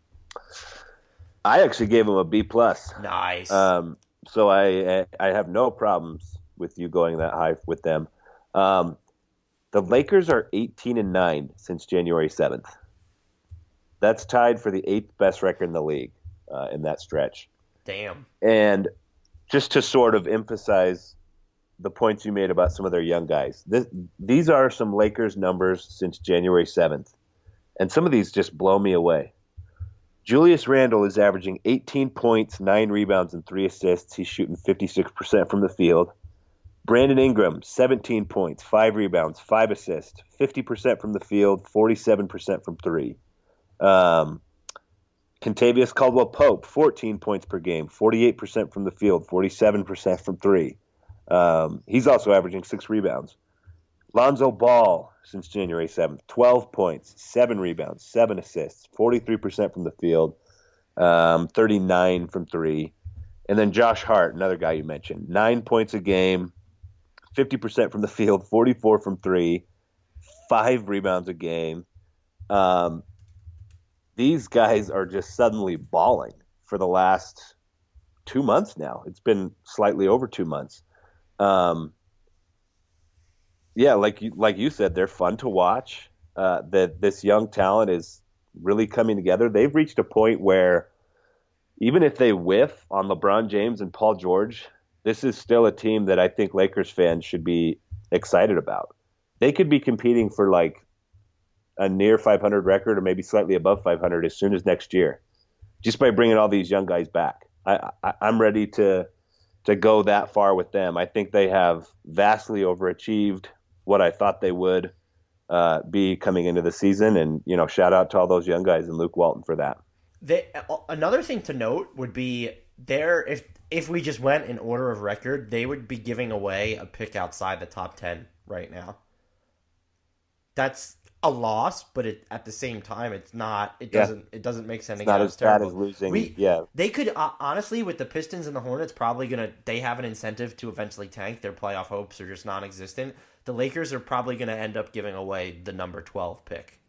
I actually gave him a B plus. Nice. Um, so I I have no problems with you going that high with them. Um, the Lakers are eighteen and nine since January seventh. That's tied for the eighth best record in the league uh, in that stretch. Damn. And just to sort of emphasize the points you made about some of their young guys, this, these are some Lakers numbers since January seventh. And some of these just blow me away. Julius Randle is averaging eighteen points, nine rebounds, and three assists. He's shooting fifty-six percent from the field. Brandon Ingram, seventeen points, five rebounds, five assists, fifty percent from the field, forty-seven percent from three. Um, Kentavious Caldwell-Pope, fourteen points per game, forty-eight percent from the field, forty-seven percent from three. Um, he's also averaging six rebounds. Lonzo Ball, since January seventh, twelve points, seven rebounds, seven assists, forty-three percent from the field, um, thirty-nine from three. And then Josh Hart, another guy you mentioned, nine points a game, fifty percent from the field, forty-four from three, five rebounds a game. Um, these guys are just suddenly balling for the last two months now. It's been slightly over two months. Um, yeah, like you, like you said, they're fun to watch. Uh, that this young talent is really coming together. They've reached a point where even if they whiff on LeBron James and Paul George, this is still a team that I think Lakers fans should be excited about. They could be competing for like a near five hundred record or maybe slightly above five hundred as soon as next year, just by bringing all these young guys back. I, I, I'm ready to to go that far with them. I think they have vastly overachieved what I thought they would uh, be coming into the season. And, you know, shout out to all those young guys and Luke Walton for that. They, another thing to note would be there, if if we just went in order of record, they would be giving away a pick outside the top ten right now. That's a loss, but it, at the same time, it's not. It doesn't. Yeah. It doesn't make sense. It's not as bad as losing. We, yeah, they could uh, honestly, with the Pistons and the Hornets, probably gonna. They have an incentive to eventually tank. Their playoff hopes are just non-existent. The Lakers are probably gonna end up giving away the number twelve pick,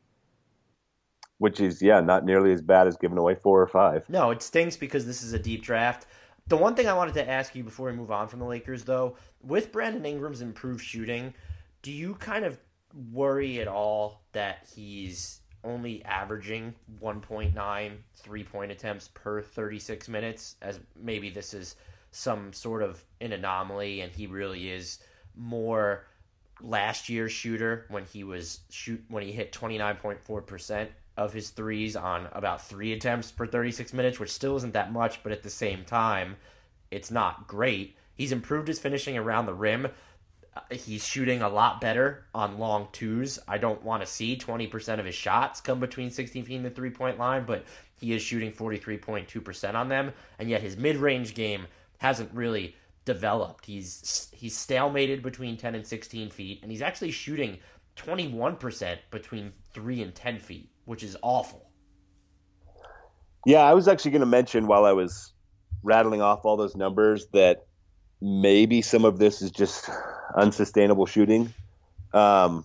which is yeah, not nearly as bad as giving away four or five. No, it stinks because this is a deep draft. The one thing I wanted to ask you before we move on from the Lakers, though, with Brandon Ingram's improved shooting, do you kind of worry at all that he's only averaging one point nine three-point attempts per thirty-six minutes, as maybe this is some sort of an anomaly and he really is more last year's shooter when he was shoot when he hit twenty-nine point four percent of his threes on about three attempts per thirty-six minutes, which still isn't that much, but at the same time, it's not great. He's improved his finishing around the rim. He's shooting a lot better on long twos. I don't want to see twenty percent of his shots come between sixteen feet and the three-point line, but he is shooting forty-three point two percent on them, and yet his mid-range game hasn't really developed. He's he's stalemated between ten and sixteen feet, and he's actually shooting twenty-one percent between three and ten feet, which is awful. Yeah, I was actually going to mention while I was rattling off all those numbers that maybe some of this is just unsustainable shooting. Um,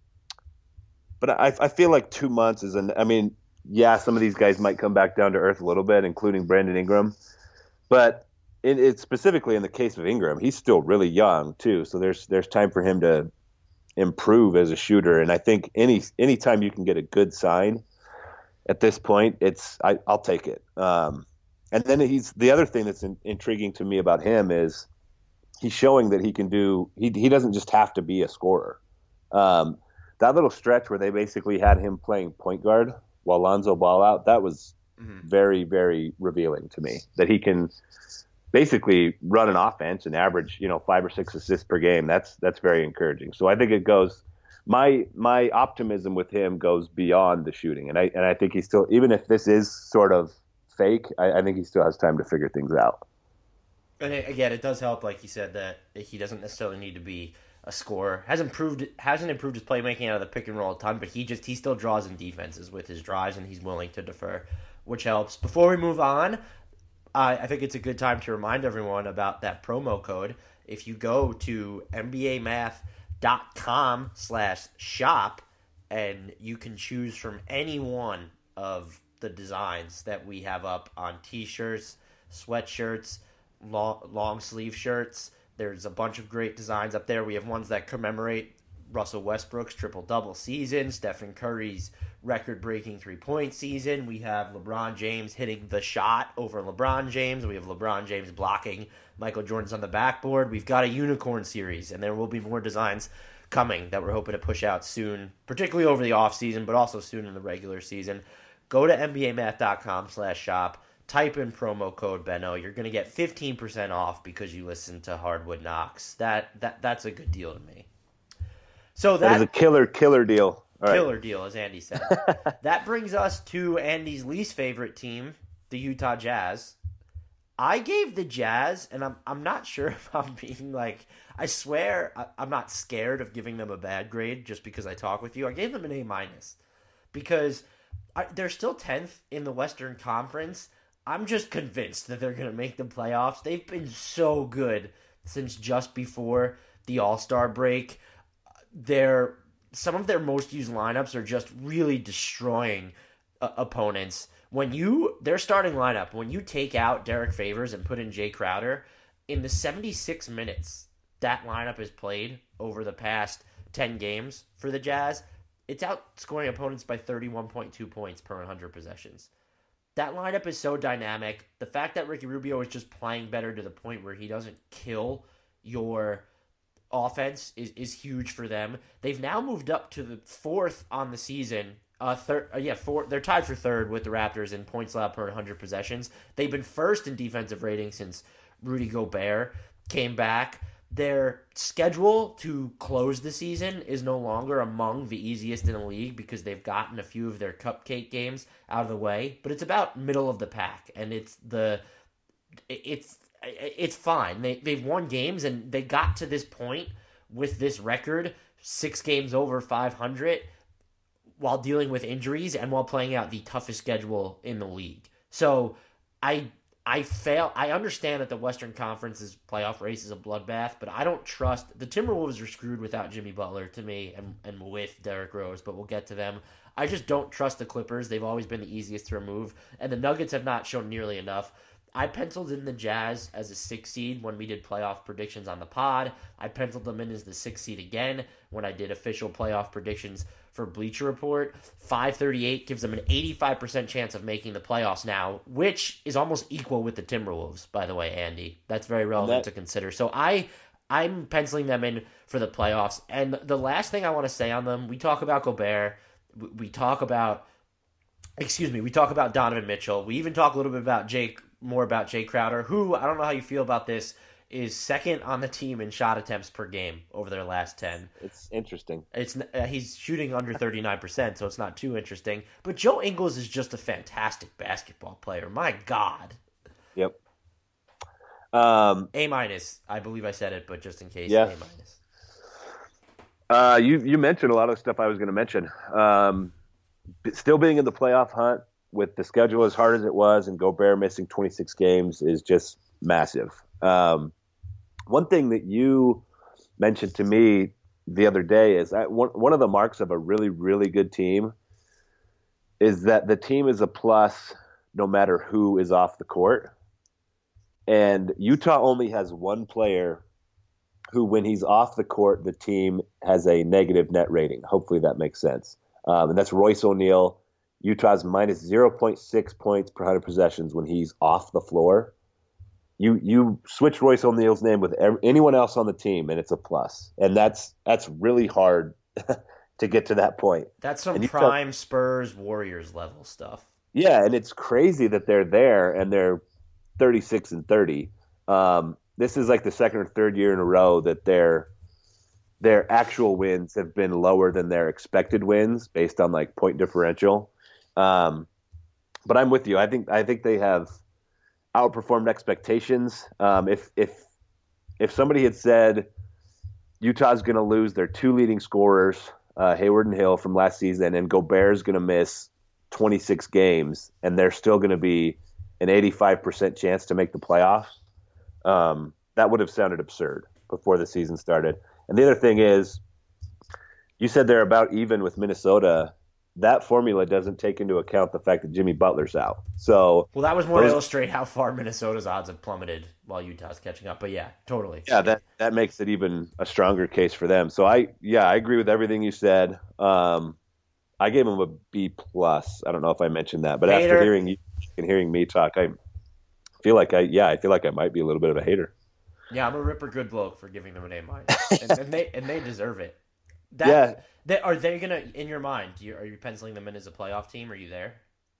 but I, I feel like two months is an, I mean, yeah, some of these guys might come back down to earth a little bit, including Brandon Ingram, but it, it's specifically in the case of Ingram, he's still really young too. So there's, there's time for him to improve as a shooter. And I think any, anytime you can get a good sign at this point, it's, I, I'll take it. Um, and then he's, the other thing that's in, intriguing to me about him is, he's showing that he can do, he he doesn't just have to be a scorer. Um, that little stretch where they basically had him playing point guard while Lonzo Ball out, that was mm-hmm. very, very revealing to me. That he can basically run an offense and average, you know, five or six assists per game. That's that's very encouraging. So I think it goes, my my optimism with him goes beyond the shooting. And I and I think he still, even if this is sort of fake, I, I think he still has time to figure things out. And again, it does help, like you said, that he doesn't necessarily need to be a scorer. Hasn't improved, hasn't improved his playmaking out of the pick and roll a ton, but he just he still draws in defenses with his drives, and he's willing to defer, which helps. Before we move on, uh, I think it's a good time to remind everyone about that promo code. If you go to N B A math dot com slash shop, and you can choose from any one of the designs that we have up on T-shirts, sweatshirts, long, long sleeve shirts. There's a bunch of great designs up there. We have ones that commemorate Russell Westbrook's triple-double season, Stephen Curry's record-breaking three-point season. We have LeBron James hitting the shot over LeBron James. We have LeBron James blocking Michael Jordan's on the backboard. We've got a unicorn series, and there will be more designs coming that we're hoping to push out soon, particularly over the offseason, but also soon in the regular season. Go to N B A math dot com slash shop. Type in promo code Benno. You're going to get fifteen percent off because you listen to Hardwood Knocks. That that That's a good deal to me. So that, that is a killer, killer deal. All killer right. deal, as Andy said. That brings us to Andy's least favorite team, the Utah Jazz. I gave the Jazz, and I'm I'm not sure if I'm being like, I swear I, I'm not scared of giving them a bad grade just because I talk with you. I gave them an A minus because I, they're still tenth in the Western Conference. I'm just convinced that they're going to make the playoffs. They've been so good since just before the All-Star break. They're, some of their most used lineups are just really destroying uh, opponents. When you, their starting lineup, when you take out Derek Favors and put in Jay Crowder, in the seventy-six minutes that lineup has played over the past ten games for the Jazz, it's outscoring opponents by thirty-one point two points per one hundred possessions. that lineup is so dynamic. The fact that Ricky Rubio is just playing better to the point where he doesn't kill your offense is, is huge for them. They've now moved up to the fourth on the season. Uh, third, uh, yeah, four. They're tied for third with the Raptors in points allowed per one hundred possessions. They've been first in defensive rating since Rudy Gobert came back. Their schedule to close the season is no longer among the easiest in the league because they've gotten a few of their cupcake games out of the way, but it's about middle of the pack, and it's the it's it's fine. They they've won games, and they got to this point with this record, six games over five hundred, while dealing with injuries and while playing out the toughest schedule in the league. So I. I fail. I understand that the Western Conference's playoff race is a bloodbath, but I don't trust the Timberwolves are screwed without Jimmy Butler to me, and and with Derrick Rose. But we'll get to them. I just don't trust the Clippers. They've always been the easiest to remove, and the Nuggets have not shown nearly enough. I penciled in the Jazz as a six seed when we did playoff predictions on the pod. I penciled them in as the six seed again when I did official playoff predictions for Bleacher Report. five thirty-eight gives them an eighty-five percent chance of making the playoffs now, which is almost equal with the Timberwolves, by the way, Andy. That's very relevant that- to consider. So I, I'm penciling them in for the playoffs. And the last thing I want to say on them, we talk about Gobert. We talk about, excuse me, we talk about Donovan Mitchell. We even talk a little bit about Jake, more about Jay Crowder, who, I don't know how you feel about this, is second on the team in shot attempts per game over their last ten. It's interesting. It's uh, he's shooting under thirty-nine percent, so it's not too interesting. But Joe Ingles is just a fantastic basketball player. My God. Yep. Um, A minus. I believe I said it, but just in case, yeah. A minus. Uh, you you mentioned a lot of the stuff I was going to mention. Um, still being in the playoff hunt with the schedule as hard as it was, and Gobert missing twenty-six games is just massive. Um, one thing that you mentioned to me the other day is that one, one of the marks of a really, really good team is that the team is a plus no matter who is off the court. And Utah only has one player who, when he's off the court, the team has a negative net rating. Hopefully that makes sense. Um, and that's Royce O'Neal. Utah's minus zero point six points per one hundred possessions when he's off the floor. You you switch Royce O'Neal's name with every, anyone else on the team, and it's a plus. And that's that's really hard to get to that point. That's some prime tell, Spurs Warriors level stuff. Yeah, and it's crazy that they're there and they're thirty-six and thirty. Um, this is like the second or third year in a row that their their actual wins have been lower than their expected wins based on like point differential. Um, but I'm with you. I think I think they have outperformed expectations. Um, if if if somebody had said Utah's going to lose their two leading scorers, uh, Hayward and Hill from last season, and Gobert's going to miss twenty-six games, and they're still going to be an eighty-five percent chance to make the playoffs, um, that would have sounded absurd before the season started. And the other thing is, you said they're about even with Minnesota. That formula doesn't take into account the fact that Jimmy Butler's out. So, well, that was more to illustrate how far Minnesota's odds have plummeted while Utah's catching up. But yeah, totally. Yeah, that, that makes it even a stronger case for them. So I, yeah, I agree with everything you said. Um, I gave him a B plus. I don't know if I mentioned that, but hater. After hearing you and hearing me talk, I feel like I, yeah, I feel like I might be a little bit of a hater. Yeah, I'm a ripper good bloke for giving them an A minus, and, and they and they deserve it. That, yeah. They, are they gonna, in your mind? You, are you penciling them in as a playoff team? Are you there?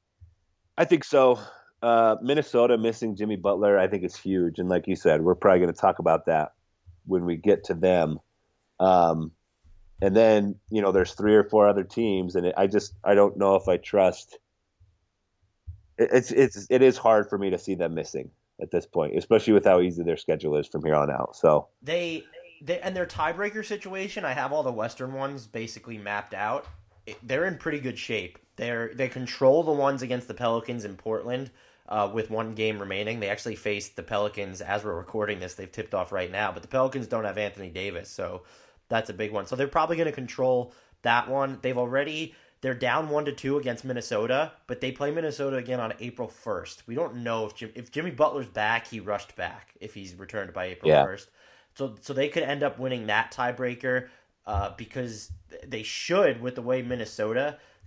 I think so. Uh, Minnesota missing Jimmy Butler, I think is huge, and like you said, we're probably going to talk about that when we get to them. Um, and then you know, there's three or four other teams, and it, I just I don't know if I trust. It, it's it's it is hard for me to see them missing at this point, especially with how easy their schedule is from here on out. So they. They, and their tiebreaker situation, I have all the Western ones basically mapped out. It, they're in pretty good shape. They're they control the ones against the Pelicans in Portland uh, with one game remaining. They actually faced the Pelicans as we're recording this. They've tipped off right now, but the Pelicans don't have Anthony Davis, so that's a big one. So they're probably going to control that one. They've already they're down one to two against Minnesota, but they play Minnesota again on April first. We don't know if Jim, if Jimmy Butler's back. He rushed back if he's returned by April first. So so they could end up winning that tiebreaker uh, because they should with the way Minnesota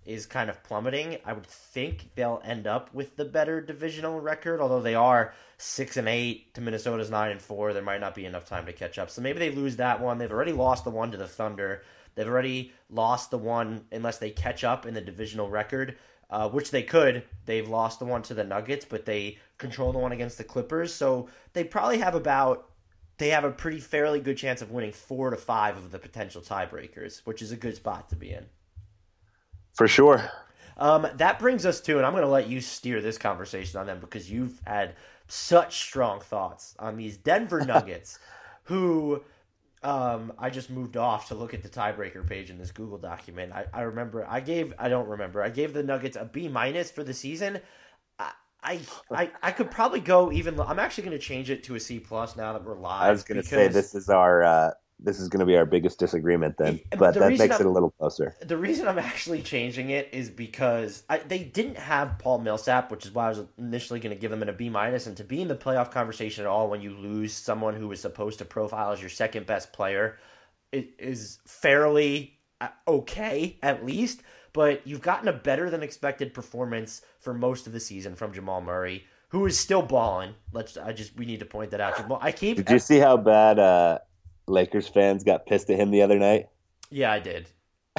is kind of plummeting. I would think they'll end up with the better divisional record, although they are six and eight to Minnesota's nine and four. There might not be enough time to catch up. So maybe they lose that one. They've already lost the one to the Thunder. They've already lost the one unless they catch up in the divisional record, uh, which they could. They've lost the one to the Nuggets, but they control the one against the Clippers. So they probably have about they have a pretty fairly good chance of winning four to five of the potential tiebreakers, which is a good spot to be in. For sure. Um, that brings us to, and I'm going to let you steer this conversation on them because you've had such strong thoughts on these Denver Nuggets, who um, I just moved off to look at the tiebreaker page in this Google document. I, I remember, I gave, I don't remember, I gave the Nuggets a B minus for the season. I, I, I, I could probably go even, I'm actually going to change it to a C plus now that we're live. I was going to say, this is our, uh, This is going to be our biggest disagreement then, but the that makes I'm, it a little closer. The reason I'm actually changing it is because I, they didn't have Paul Millsap, which is why I was initially going to give them an a B minus. And to be in the playoff conversation at all when you lose someone who was supposed to profile as your second best player, it is fairly okay at least. But you've gotten a better than expected performance for most of the season from Jamal Murray, who is still balling. Let's. I just we need to point that out. Jamal, I keep. Did you see how bad? Uh... Lakers fans got pissed at him the other night? Yeah, I did.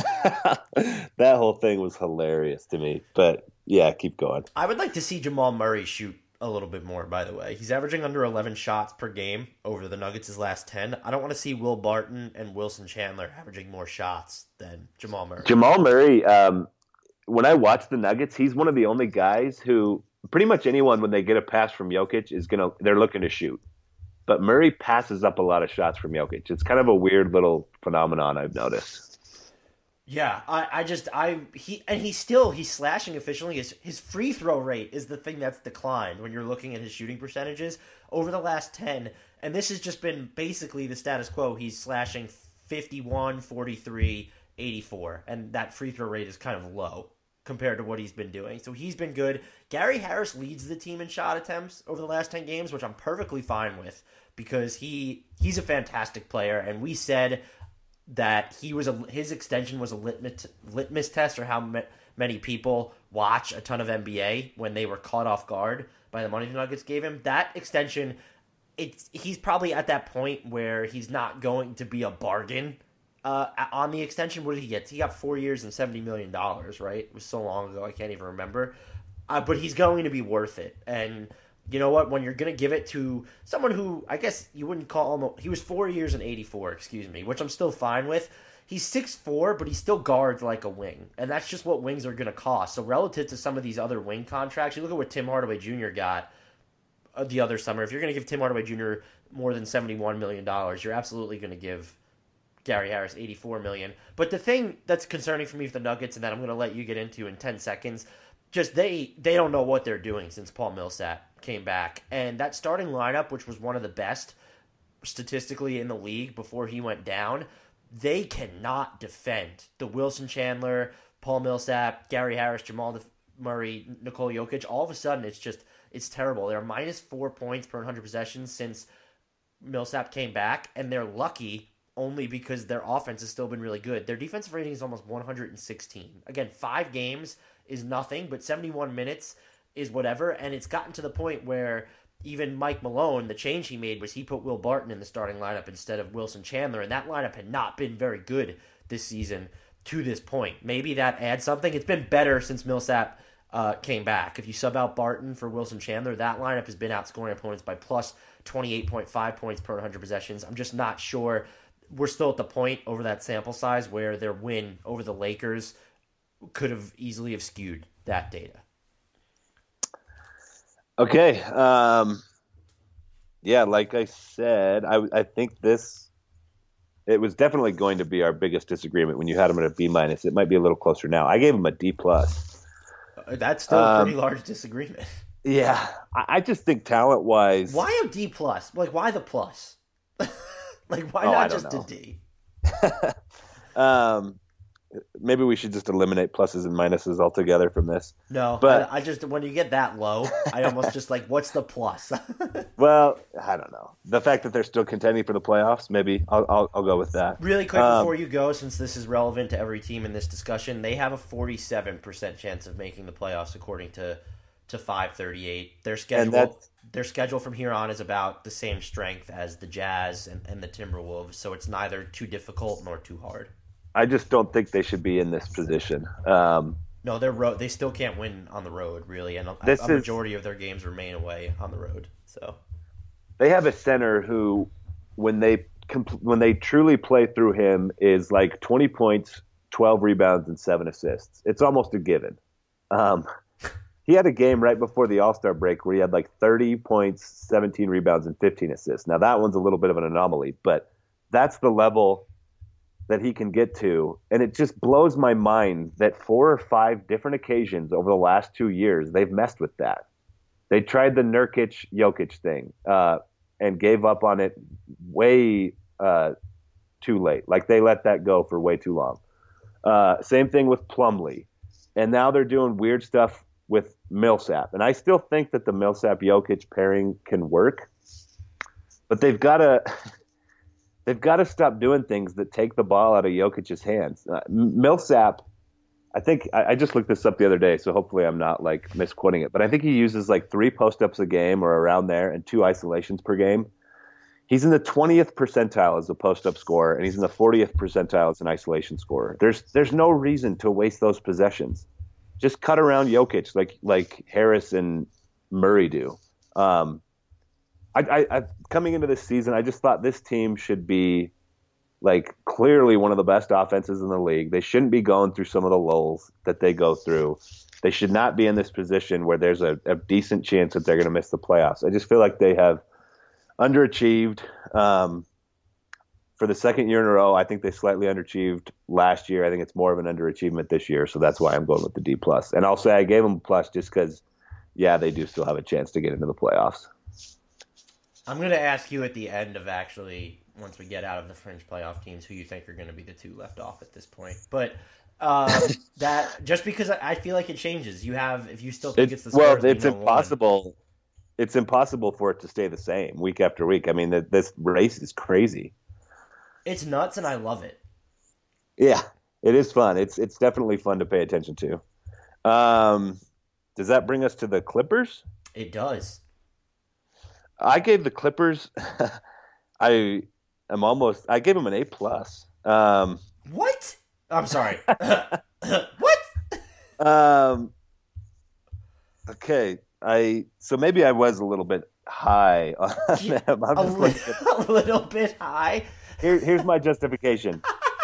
That whole thing was hilarious to me. But yeah, keep going. I would like to see Jamal Murray shoot a little bit more, by the way. He's averaging under eleven shots per game over the Nuggets' last ten. I don't want to see Will Barton and Wilson Chandler averaging more shots than Jamal Murray. Jamal Murray, um, when I watch the Nuggets, he's one of the only guys who pretty much anyone, when they get a pass from Jokic, is gonna they're looking to shoot. But Murray passes up a lot of shots from Jokic. It's kind of a weird little phenomenon I've noticed. Yeah, I, I just I he and he's still he's slashing efficiently. His his free throw rate is the thing that's declined when you're looking at his shooting percentages over the last ten. And this has just been basically the status quo. He's slashing fifty-one, forty-three, eighty-four, and that free throw rate is kind of low compared to what he's been doing. So he's been good. Gary Harris leads the team in shot attempts over the last ten games, which I'm perfectly fine with because he he's a fantastic player, and we said that he was a his extension was a litmus litmus test or how ma- many people watch a ton of N B A when they were caught off guard by the money the Nuggets gave him. That extension, it's he's probably at that point where he's not going to be a bargain Uh, on the extension. What did he get? He got four years and seventy million dollars, right? It was so long ago, I can't even remember. Uh, but he's going to be worth it. And you know what? When you're going to give it to someone who, I guess you wouldn't call him, he was four years and eighty-four, excuse me, which I'm still fine with. He's six foot four, but he still guards like a wing. And that's just what wings are going to cost. So relative to some of these other wing contracts, you look at what Tim Hardaway Junior got the other summer. If you're going to give Tim Hardaway Junior more than seventy-one million dollars, you're absolutely going to give Gary Harris eighty-four million dollars. But the thing that's concerning for me with the Nuggets, and that I'm going to let you get into in ten seconds, just they they don't know what they're doing since Paul Millsap came back. And that starting lineup, which was one of the best statistically in the league before he went down, they cannot defend the Wilson Chandler, Paul Millsap, Gary Harris, Jamal Murray, Nikola Jokic. All of a sudden, it's just it's terrible. They're minus four points per one hundred possessions since Millsap came back, and they're lucky only because their offense has still been really good. Their defensive rating is almost one hundred sixteen. Again, five games is nothing, but seventy-one minutes is whatever, and it's gotten to the point where even Mike Malone, the change he made was he put Will Barton in the starting lineup instead of Wilson Chandler, and that lineup had not been very good this season to this point. Maybe that adds something. It's been better since Millsap uh, came back. If you sub out Barton for Wilson Chandler, that lineup has been outscoring opponents by plus twenty-eight point five points per one hundred possessions. I'm just not sure. We're still at the point over that sample size where their win over the Lakers could have easily have skewed that data. Okay. Um, yeah, like I said, I, I think this, it was definitely going to be our biggest disagreement when you had him at a B minus. It might be a little closer now. I gave him a D plus. Uh, that's still a pretty um, large disagreement. Yeah. I, I just think talent wise. Why a D plus? Like, why the plus? Like, why oh, not just know. a D? um, maybe we should just eliminate pluses and minuses altogether from this. No, but I, I just when you get that low, I almost just like, what's the plus? Well, I don't know. The fact that they're still contending for the playoffs, maybe I'll I'll, I'll go with that. Really quick um, before you go, since this is relevant to every team in this discussion, they have a forty-seven percent chance of making the playoffs according to to five thirty-eight. Their schedule their schedule from here on is about the same strength as the Jazz and, and the Timberwolves, so it's neither too difficult nor too hard. I just don't think they should be in this position. Um, no, they're road. They still can't win on the road, really, and a, this a majority is, of their games remain away on the road. So they have a center who, when they when they truly play through him, is like twenty points, twelve rebounds, and seven assists. It's almost a given. Um, he had a game right before the All-Star break where he had like thirty points, seventeen rebounds, and fifteen assists. Now that one's a little bit of an anomaly, but that's the level that he can get to. And it just blows my mind that four or five different occasions over the last two years, they've messed with that. They tried the Nurkic-Jokic thing uh, and gave up on it way uh, too late. Like they let that go for way too long. Uh, same thing with Plumlee. And now they're doing weird stuff with Millsap. And I still think that the Millsap-Jokic pairing can work, but they've got to they've got to stop doing things that take the ball out of Jokic's hands. Uh, Millsap, I think I, I just looked this up the other day, so hopefully I'm not like misquoting it, but I think he uses like three post-ups a game or around there and two isolations per game. He's in the twentieth percentile as a post-up scorer, and he's in the fortieth percentile as an isolation scorer. There's there's no reason to waste those possessions. Just cut around Jokic like like Harris and Murray do. Um, I, I, I coming into this season, I just thought this team should be like clearly one of the best offenses in the league. They shouldn't be going through some of the lulls that they go through. They should not be in this position where there's a, a decent chance that they're going to miss the playoffs. I just feel like they have underachieved um, for the second year in a row. I think they slightly underachieved last year. I think it's more of an underachievement this year, so that's why I'm going with the D plus. And I'll say I gave them a plus just because, yeah, they do still have a chance to get into the playoffs. I'm going to ask you at the end of actually, once we get out of the fringe playoff teams, who you think are going to be the two left off at this point. But um, that just because I feel like it changes. You have, if you still think it's, it's the Spurs, well, it's impossible. One. It's impossible for it to stay the same week after week. I mean, the, this race is crazy. It's nuts, and I love it. Yeah, it is fun. It's it's definitely fun to pay attention to. Um, does that bring us to the Clippers? It does. I gave the Clippers. I am almost. I gave them an A plus. Um, what? I'm sorry. What? Um. Okay. I so maybe I was a little bit high on them. I'm a, just li- at, a little bit high. Here, here's my justification.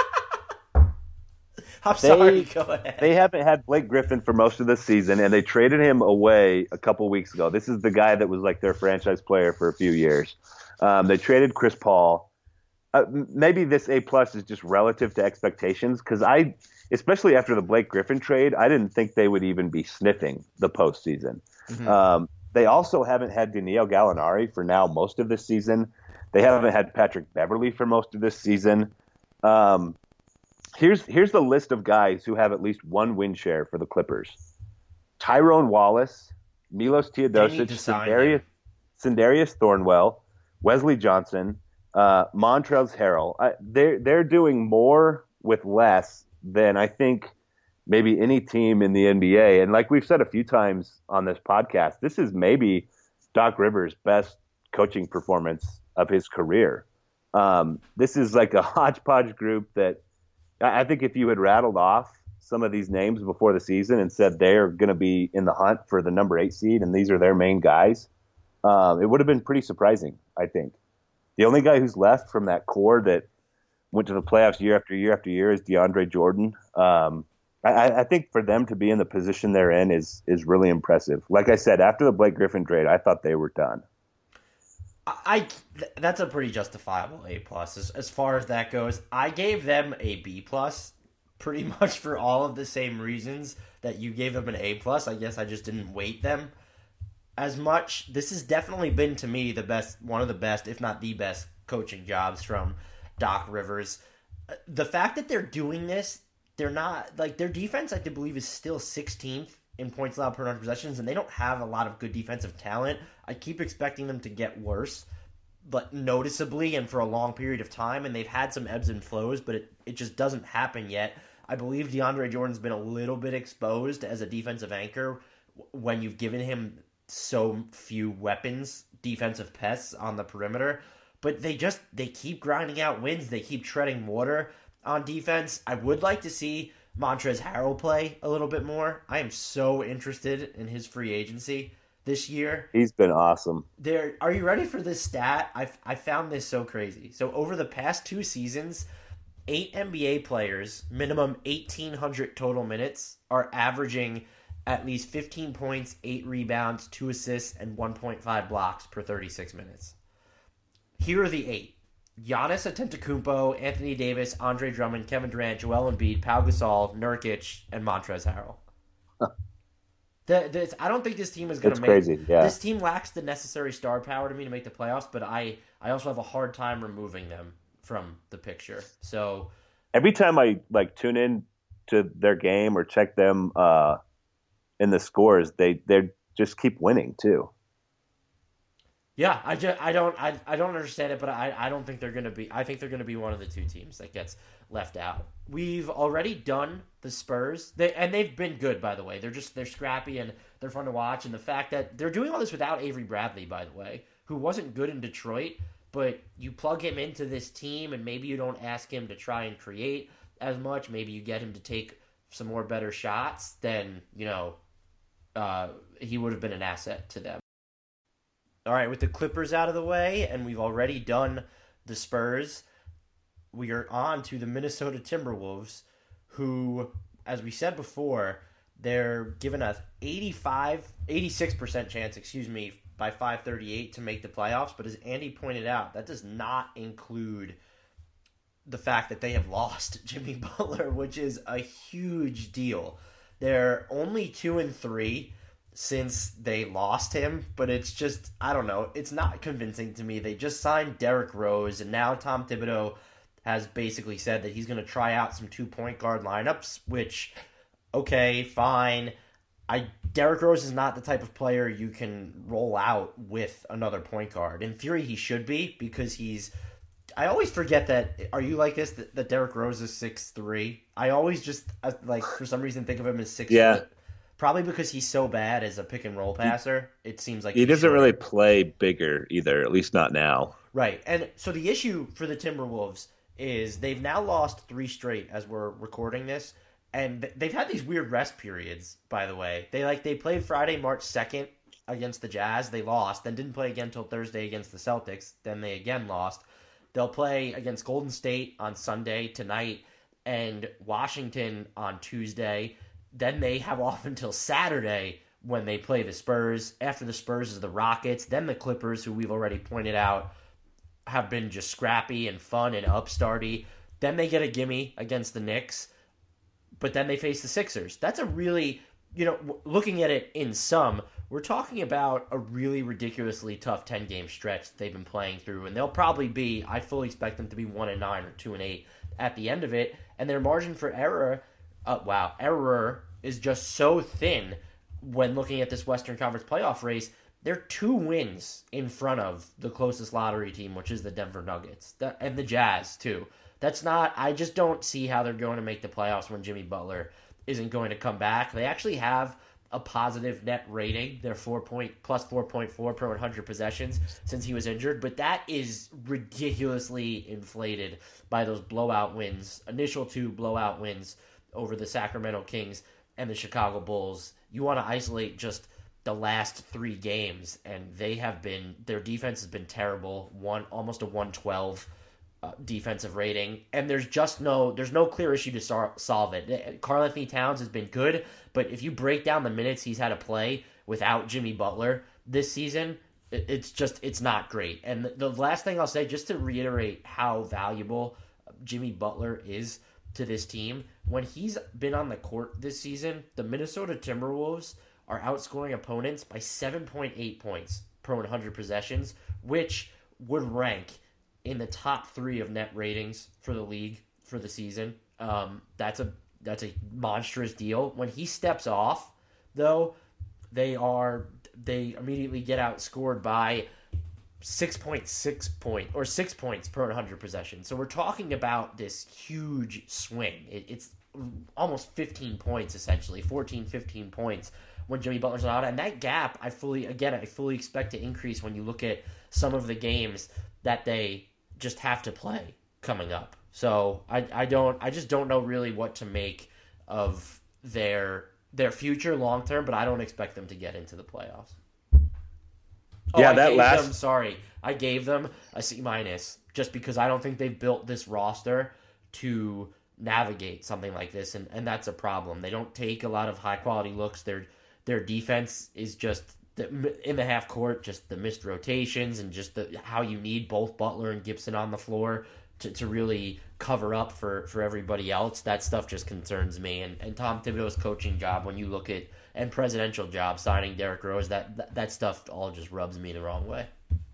I'm sorry. Go ahead. They haven't had Blake Griffin for most of the season, and they traded him away a couple weeks ago. This is the guy that was like their franchise player for a few years. Um, they traded Chris Paul. Uh, maybe this A plus is just relative to expectations because I, especially after the Blake Griffin trade, I didn't think they would even be sniffing the postseason. Mm-hmm. Um, they also haven't had Danilo Gallinari for now most of this season. They haven't had Patrick Beverley for most of this season. Um, here's here's the list of guys who have at least one win share for the Clippers: Tyrone Wallace, Milos Teodosic, Sindarius, Sindarius Thornwell, Wesley Johnson, uh, Montrezl Harrell. I, they're they're doing more with less than I think maybe any team in the N B A. And like we've said a few times on this podcast, this is maybe Doc Rivers' best coaching performance of his career. Um, this is like a hodgepodge group that I think if you had rattled off some of these names before the season and said they're going to be in the hunt for the number eight seed and these are their main guys, um, it would have been pretty surprising, I think. The only guy who's left from that core that went to the playoffs year after year after year is DeAndre Jordan. Um, I, I think for them to be in the position they're in is is really impressive. Like I said, after the Blake Griffin trade, I thought they were done. I that's a pretty justifiable A plus as, as far as that goes. I gave them a B plus, pretty much for all of the same reasons that you gave them an A plus. I guess I just didn't weight them as much. This has definitely been to me the best, one of the best, if not the best, coaching jobs from Doc Rivers. The fact that they're doing this they're not, like, their defense, I believe, is still sixteenth in points allowed per one hundred possessions, and they don't have a lot of good defensive talent. I keep expecting them to get worse, but noticeably and for a long period of time, and they've had some ebbs and flows, but it, it just doesn't happen yet. I believe DeAndre Jordan's been a little bit exposed as a defensive anchor when you've given him so few weapons, defensive pests on the perimeter. But they just, they keep grinding out wins. They keep treading water on defense. I would like to see Montrezl Harrell play a little bit more. I am so interested in his free agency this year. He's been awesome. There, are you ready for this stat? I I found this so crazy. So over the past two seasons, eight N B A players, minimum eighteen hundred total minutes, are averaging at least fifteen points, eight rebounds, two assists, and one point five blocks per thirty-six minutes. Here are the eight. Giannis Antetokounmpo, Anthony Davis, Andre Drummond, Kevin Durant, Joel Embiid, Pau Gasol, Nurkic, and Montrezl Harrell. The, this, I don't think this team is going to make. Crazy, yeah. This team lacks the necessary star power to me to make the playoffs, but I, I also have a hard time removing them from the picture. So every time I like tune in to their game or check them uh, in the scores, they they just keep winning too. Yeah, I, just, I don't I, I don't understand it, but I, I don't think they're going to be. I think they're going to be one of the two teams that gets left out. We've already done the Spurs, they, and they've been good, by the way. They're just they're scrappy and they're fun to watch. And the fact that they're doing all this without Avery Bradley, by the way, who wasn't good in Detroit, but you plug him into this team, and maybe you don't ask him to try and create as much. Maybe you get him to take some more better shots. Then you know, uh, he would have been an asset to them. All right, with the Clippers out of the way, and we've already done the Spurs, we are on to the Minnesota Timberwolves, who, as we said before, they're given a eighty-five, eighty-six percent chance, excuse me, by five thirty-eight to make the playoffs. But as Andy pointed out, that does not include the fact that they have lost Jimmy Butler, which is a huge deal. They're only two and three since they lost him, but it's just, I don't know, it's not convincing to me. They just signed Derrick Rose, and now Tom Thibodeau has basically said that he's going to try out some two-point guard lineups, which, okay, fine. I Derrick Rose is not the type of player you can roll out with another point guard. In theory, he should be, because he's, I always forget that, are you like this, that, that Derrick Rose is six three? I always just, uh, like, for some reason think of him as six foot. Yeah. Probably because he's so bad as a pick and roll passer. It seems like he doesn't should. really play bigger either, at least not now. Right. And so the issue for the Timberwolves is they've now lost three straight as we're recording this, and they've had these weird rest periods, by the way. They like they played Friday, March second against the Jazz. They lost, then didn't play again until Thursday against the Celtics. Then they again lost. They'll play against Golden State on Sunday tonight and Washington on Tuesday. Then they have off until Saturday when they play the Spurs. After the Spurs is the Rockets. Then the Clippers, who we've already pointed out, have been just scrappy and fun and upstarty. Then they get a gimme against the Knicks. But then they face the Sixers. That's a really, you know, looking at it in sum, we're talking about a really ridiculously tough ten-game stretch that they've been playing through. And they'll probably be, I fully expect them to be one and nine or two and eight at the end of it. And their margin for error... Uh, wow, error is just so thin when looking at this Western Conference playoff race. They're two wins in front of the closest lottery team, which is the Denver Nuggets, and the Jazz, too. That's not, I just don't see how they're going to make the playoffs when Jimmy Butler isn't going to come back. They actually have a positive net rating. They're four point, plus four point four per one hundred possessions since he was injured, but that is ridiculously inflated by those blowout wins, initial two blowout wins over the Sacramento Kings and the Chicago Bulls. You want to isolate just the last three games, and they have been, their defense has been terrible, one almost a one twelve uh, defensive rating, and there's just no, there's no clear issue to sol- solve it. Karl-Anthony Towns has been good, but if you break down the minutes he's had to play without Jimmy Butler this season, it, it's just, it's not great. And the, the last thing I'll say, just to reiterate how valuable Jimmy Butler is to this team, when he's been on the court this season, the Minnesota Timberwolves are outscoring opponents by seven point eight points per one hundred possessions, which would rank in the top three of net ratings for the league for the season. Um, that's a that's a monstrous deal. When he steps off, though, they are they immediately get outscored by six point six point or six points per one hundred possessions. So we're talking about this huge swing. It, it's almost fifteen points, essentially, fourteen, fifteen points when Jimmy Butler's not out. And that gap, I fully, again, I fully expect to increase when you look at some of the games that they just have to play coming up. So I, I don't, I just don't know really what to make of their their future long term, but I don't expect them to get into the playoffs. Oh, yeah, I that gave last. Them, sorry, I gave them a C minus just because I don't think they've built this roster to navigate something like this, and, and that's a problem. They don't take a lot of high quality looks. Their their defense is just the, in the half court, just the missed rotations and just the how you need both Butler and Gibson on the floor to, to really cover up for, for everybody else. That stuff just concerns me. And, and Tom Thibodeau's coaching job, when you look at, and presidential job signing Derrick Rose, that, that that stuff all just rubs me the wrong way.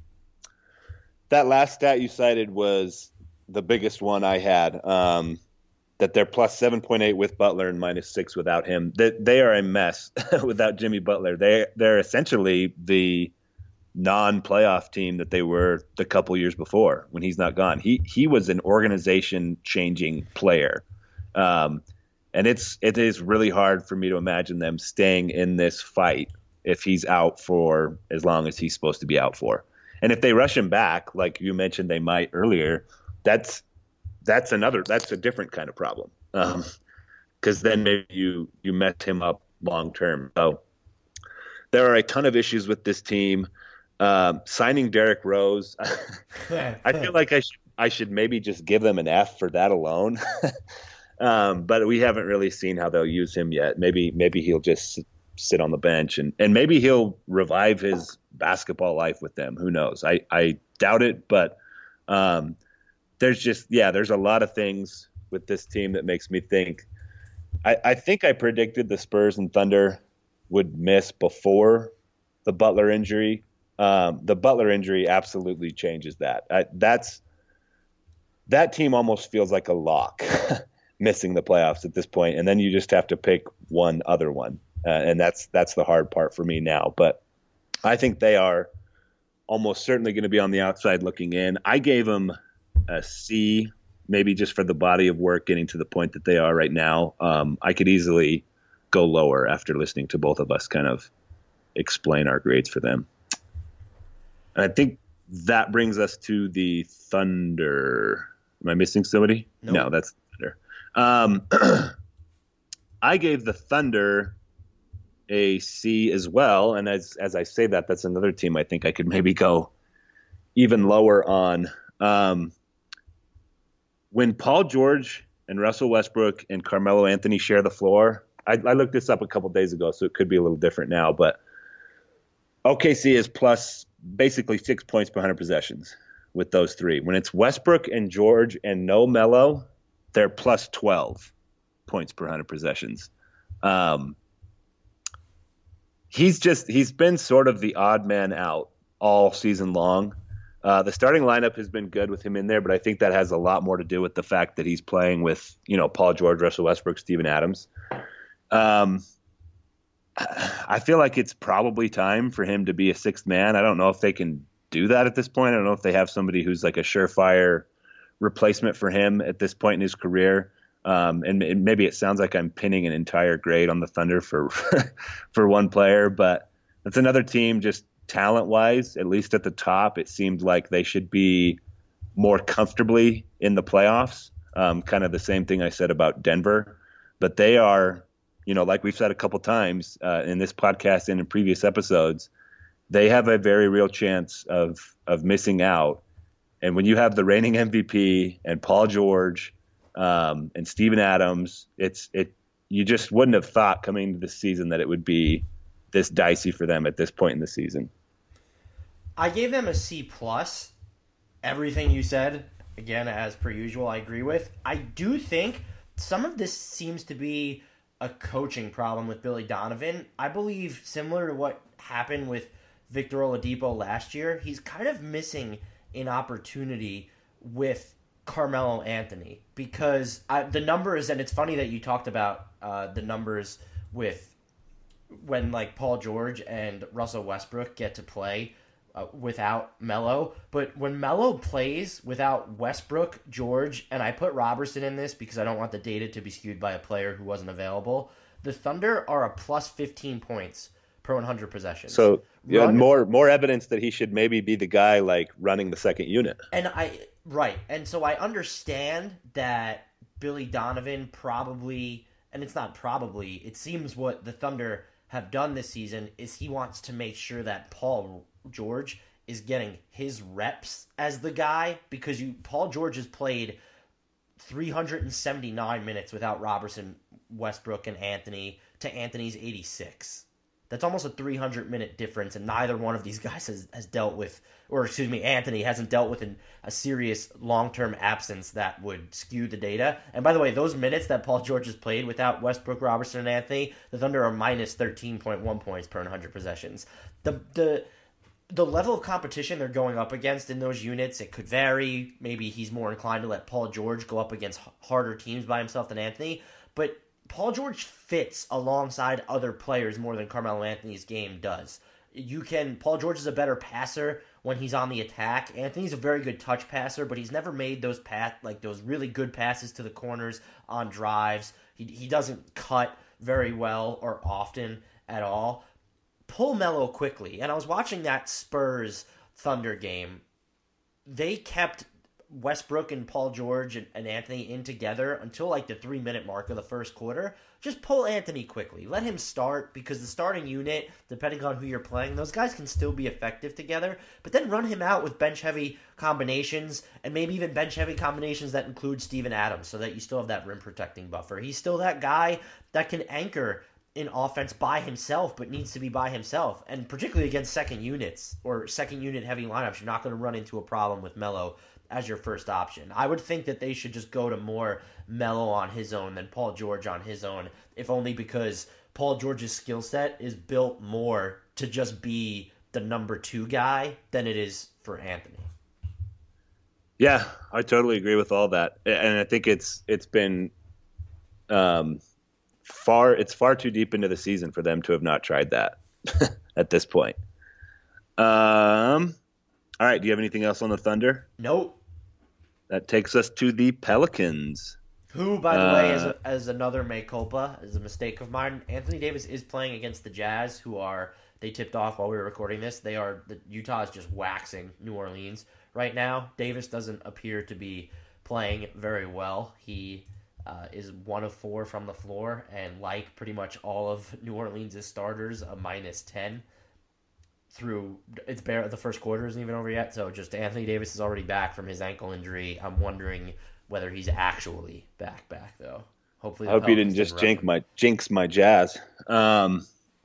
That last stat you cited was the biggest one I had. Um, that they're plus seven point eight with Butler and minus six without him. They, they are a mess without Jimmy Butler. They they're essentially the non-playoff team that they were the couple years before when he's not gone. He he was an organization-changing player, um, and it's it is really hard for me to imagine them staying in this fight if he's out for as long as he's supposed to be out for. And if they rush him back, like you mentioned they might earlier, that's that's another that's a different kind of problem, because um, then maybe you you mess him up long term. So there are a ton of issues with this team. Um, signing Derrick Rose, I feel like I, sh- I should maybe just give them an F for that alone. um, but we haven't really seen how they'll use him yet. Maybe maybe he'll just sit on the bench, and, and maybe he'll revive his basketball life with them. Who knows? I, I doubt it, but um, there's just, yeah, there's a lot of things with this team that makes me think. I, I think I predicted the Spurs and Thunder would miss before the Butler injury. Um, the Butler injury absolutely changes that. I, that's that team almost feels like a lock, missing the playoffs at this point, and then you just have to pick one other one, uh, and that's that's the hard part for me now. But I think they are almost certainly going to be on the outside looking in. I gave them a C, maybe just for the body of work getting to the point that they are right now. Um, I could easily go lower after listening to both of us kind of explain our grades for them. I think that brings us to the Thunder. Am I missing somebody? Nope. No, that's Thunder. Um, I gave the Thunder a C as well, and as as I say that, that's another team I think I could maybe go even lower on. Um, when Paul George and Russell Westbrook and Carmelo Anthony share the floor, I, I looked this up a couple days ago, so it could be a little different now, but O K C is plus basically six points per one hundred possessions with those three. When it's Westbrook and George and no Melo, they're plus twelve points per one hundred possessions. Um, he's just he's been sort of the odd man out all season long. Uh, the starting lineup has been good with him in there, but I think that has a lot more to do with the fact that he's playing with, you know, Paul George, Russell Westbrook, Steven Adams. Um, I feel like it's probably time for him to be a sixth man. I don't know if they can do that at this point. I don't know if they have somebody who's like a surefire replacement for him at this point in his career. Um, and, and maybe it sounds like I'm pinning an entire grade on the Thunder for for one player, but that's another team just talent-wise, at least at the top. It seemed like they should be more comfortably in the playoffs. Um, kind of the same thing I said about Denver. But they are, you know, like we've said a couple times uh, in this podcast and in previous episodes, they have a very real chance of of missing out. And when you have the reigning M V P and Paul George um, and Steven Adams, it's it you just wouldn't have thought coming into this season that it would be this dicey for them at this point in the season. I gave them a C plus. Everything you said, again, as per usual, I agree with. I do think some of this seems to be a coaching problem with Billy Donovan. I believe similar to what happened with Victor Oladipo last year, he's kind of missing an opportunity with Carmelo Anthony, because I, the numbers, and it's funny that you talked about uh, the numbers with when like Paul George and Russell Westbrook get to play uh, without Melo, but when Melo plays without Westbrook, George, and I put Robertson in this because I don't want the data to be skewed by a player who wasn't available, the Thunder are a plus fifteen points per one hundred possessions. So yeah, Run, more more evidence that he should maybe be the guy like running the second unit. And I right, and so I understand that Billy Donovan probably, and it's not probably, it seems what the Thunder have done this season is he wants to make sure that Paul George is getting his reps as the guy, because you Paul George has played three hundred seventy-nine minutes without Robertson, Westbrook, and Anthony to Anthony's eighty-six. That's almost a three hundred minute difference, and neither one of these guys has, has dealt with, or excuse me, Anthony hasn't dealt with an, a serious long-term absence that would skew the data. And by the way, those minutes that Paul George has played without Westbrook, Robertson, and Anthony, the Thunder are minus thirteen point one points per one hundred possessions. The the the level of competition they're going up against in those units, it could vary. Maybe he's more inclined to let Paul George go up against harder teams by himself than Anthony, but Paul George fits alongside other players more than Carmelo Anthony's game does. You can Paul George is a better passer when he's on the attack. Anthony's a very good touch passer, but he's never made those pass like those really good passes to the corners on drives. He he doesn't cut very well or often at all. Pull Melo quickly. And I was watching that Spurs Thunder game. They kept Westbrook and Paul George and, and Anthony in together until like the three minute mark of the first quarter. Just pull Anthony quickly. Let him start, because the starting unit, depending on who you're playing, those guys can still be effective together. But then run him out with bench heavy combinations, and maybe even bench heavy combinations that include Steven Adams, so that you still have that rim protecting buffer. He's still that guy that can anchor in offense by himself, but needs to be by himself. And particularly against second units or second unit heavy lineups, you're not going to run into a problem with Melo as your first option. I would think that they should just go to more Melo on his own than Paul George on his own, if only because Paul George's skill set is built more to just be the number two guy than it is for Anthony. Yeah, I totally agree with all that. And I think it's it's been um, far it's far too deep into the season for them to have not tried that at this point. Um, all right, do you have anything else on the Thunder? Nope. That takes us to the Pelicans. Who, by the uh, way, is, a, as another mea culpa, is a mistake of mine. Anthony Davis is playing against the Jazz, who are, they tipped off while we were recording this. They are, the Utah is just waxing New Orleans right now. Davis doesn't appear to be playing very well. He uh, is one of four from the floor, and like pretty much all of New Orleans' starters, a minus ten. Through it's bare the first quarter isn't even over yet, so just Anthony Davis is already back from his ankle injury. I'm wondering whether he's actually back back though. Hopefully, I hope you didn't just jinx my jinx my Jazz. Um,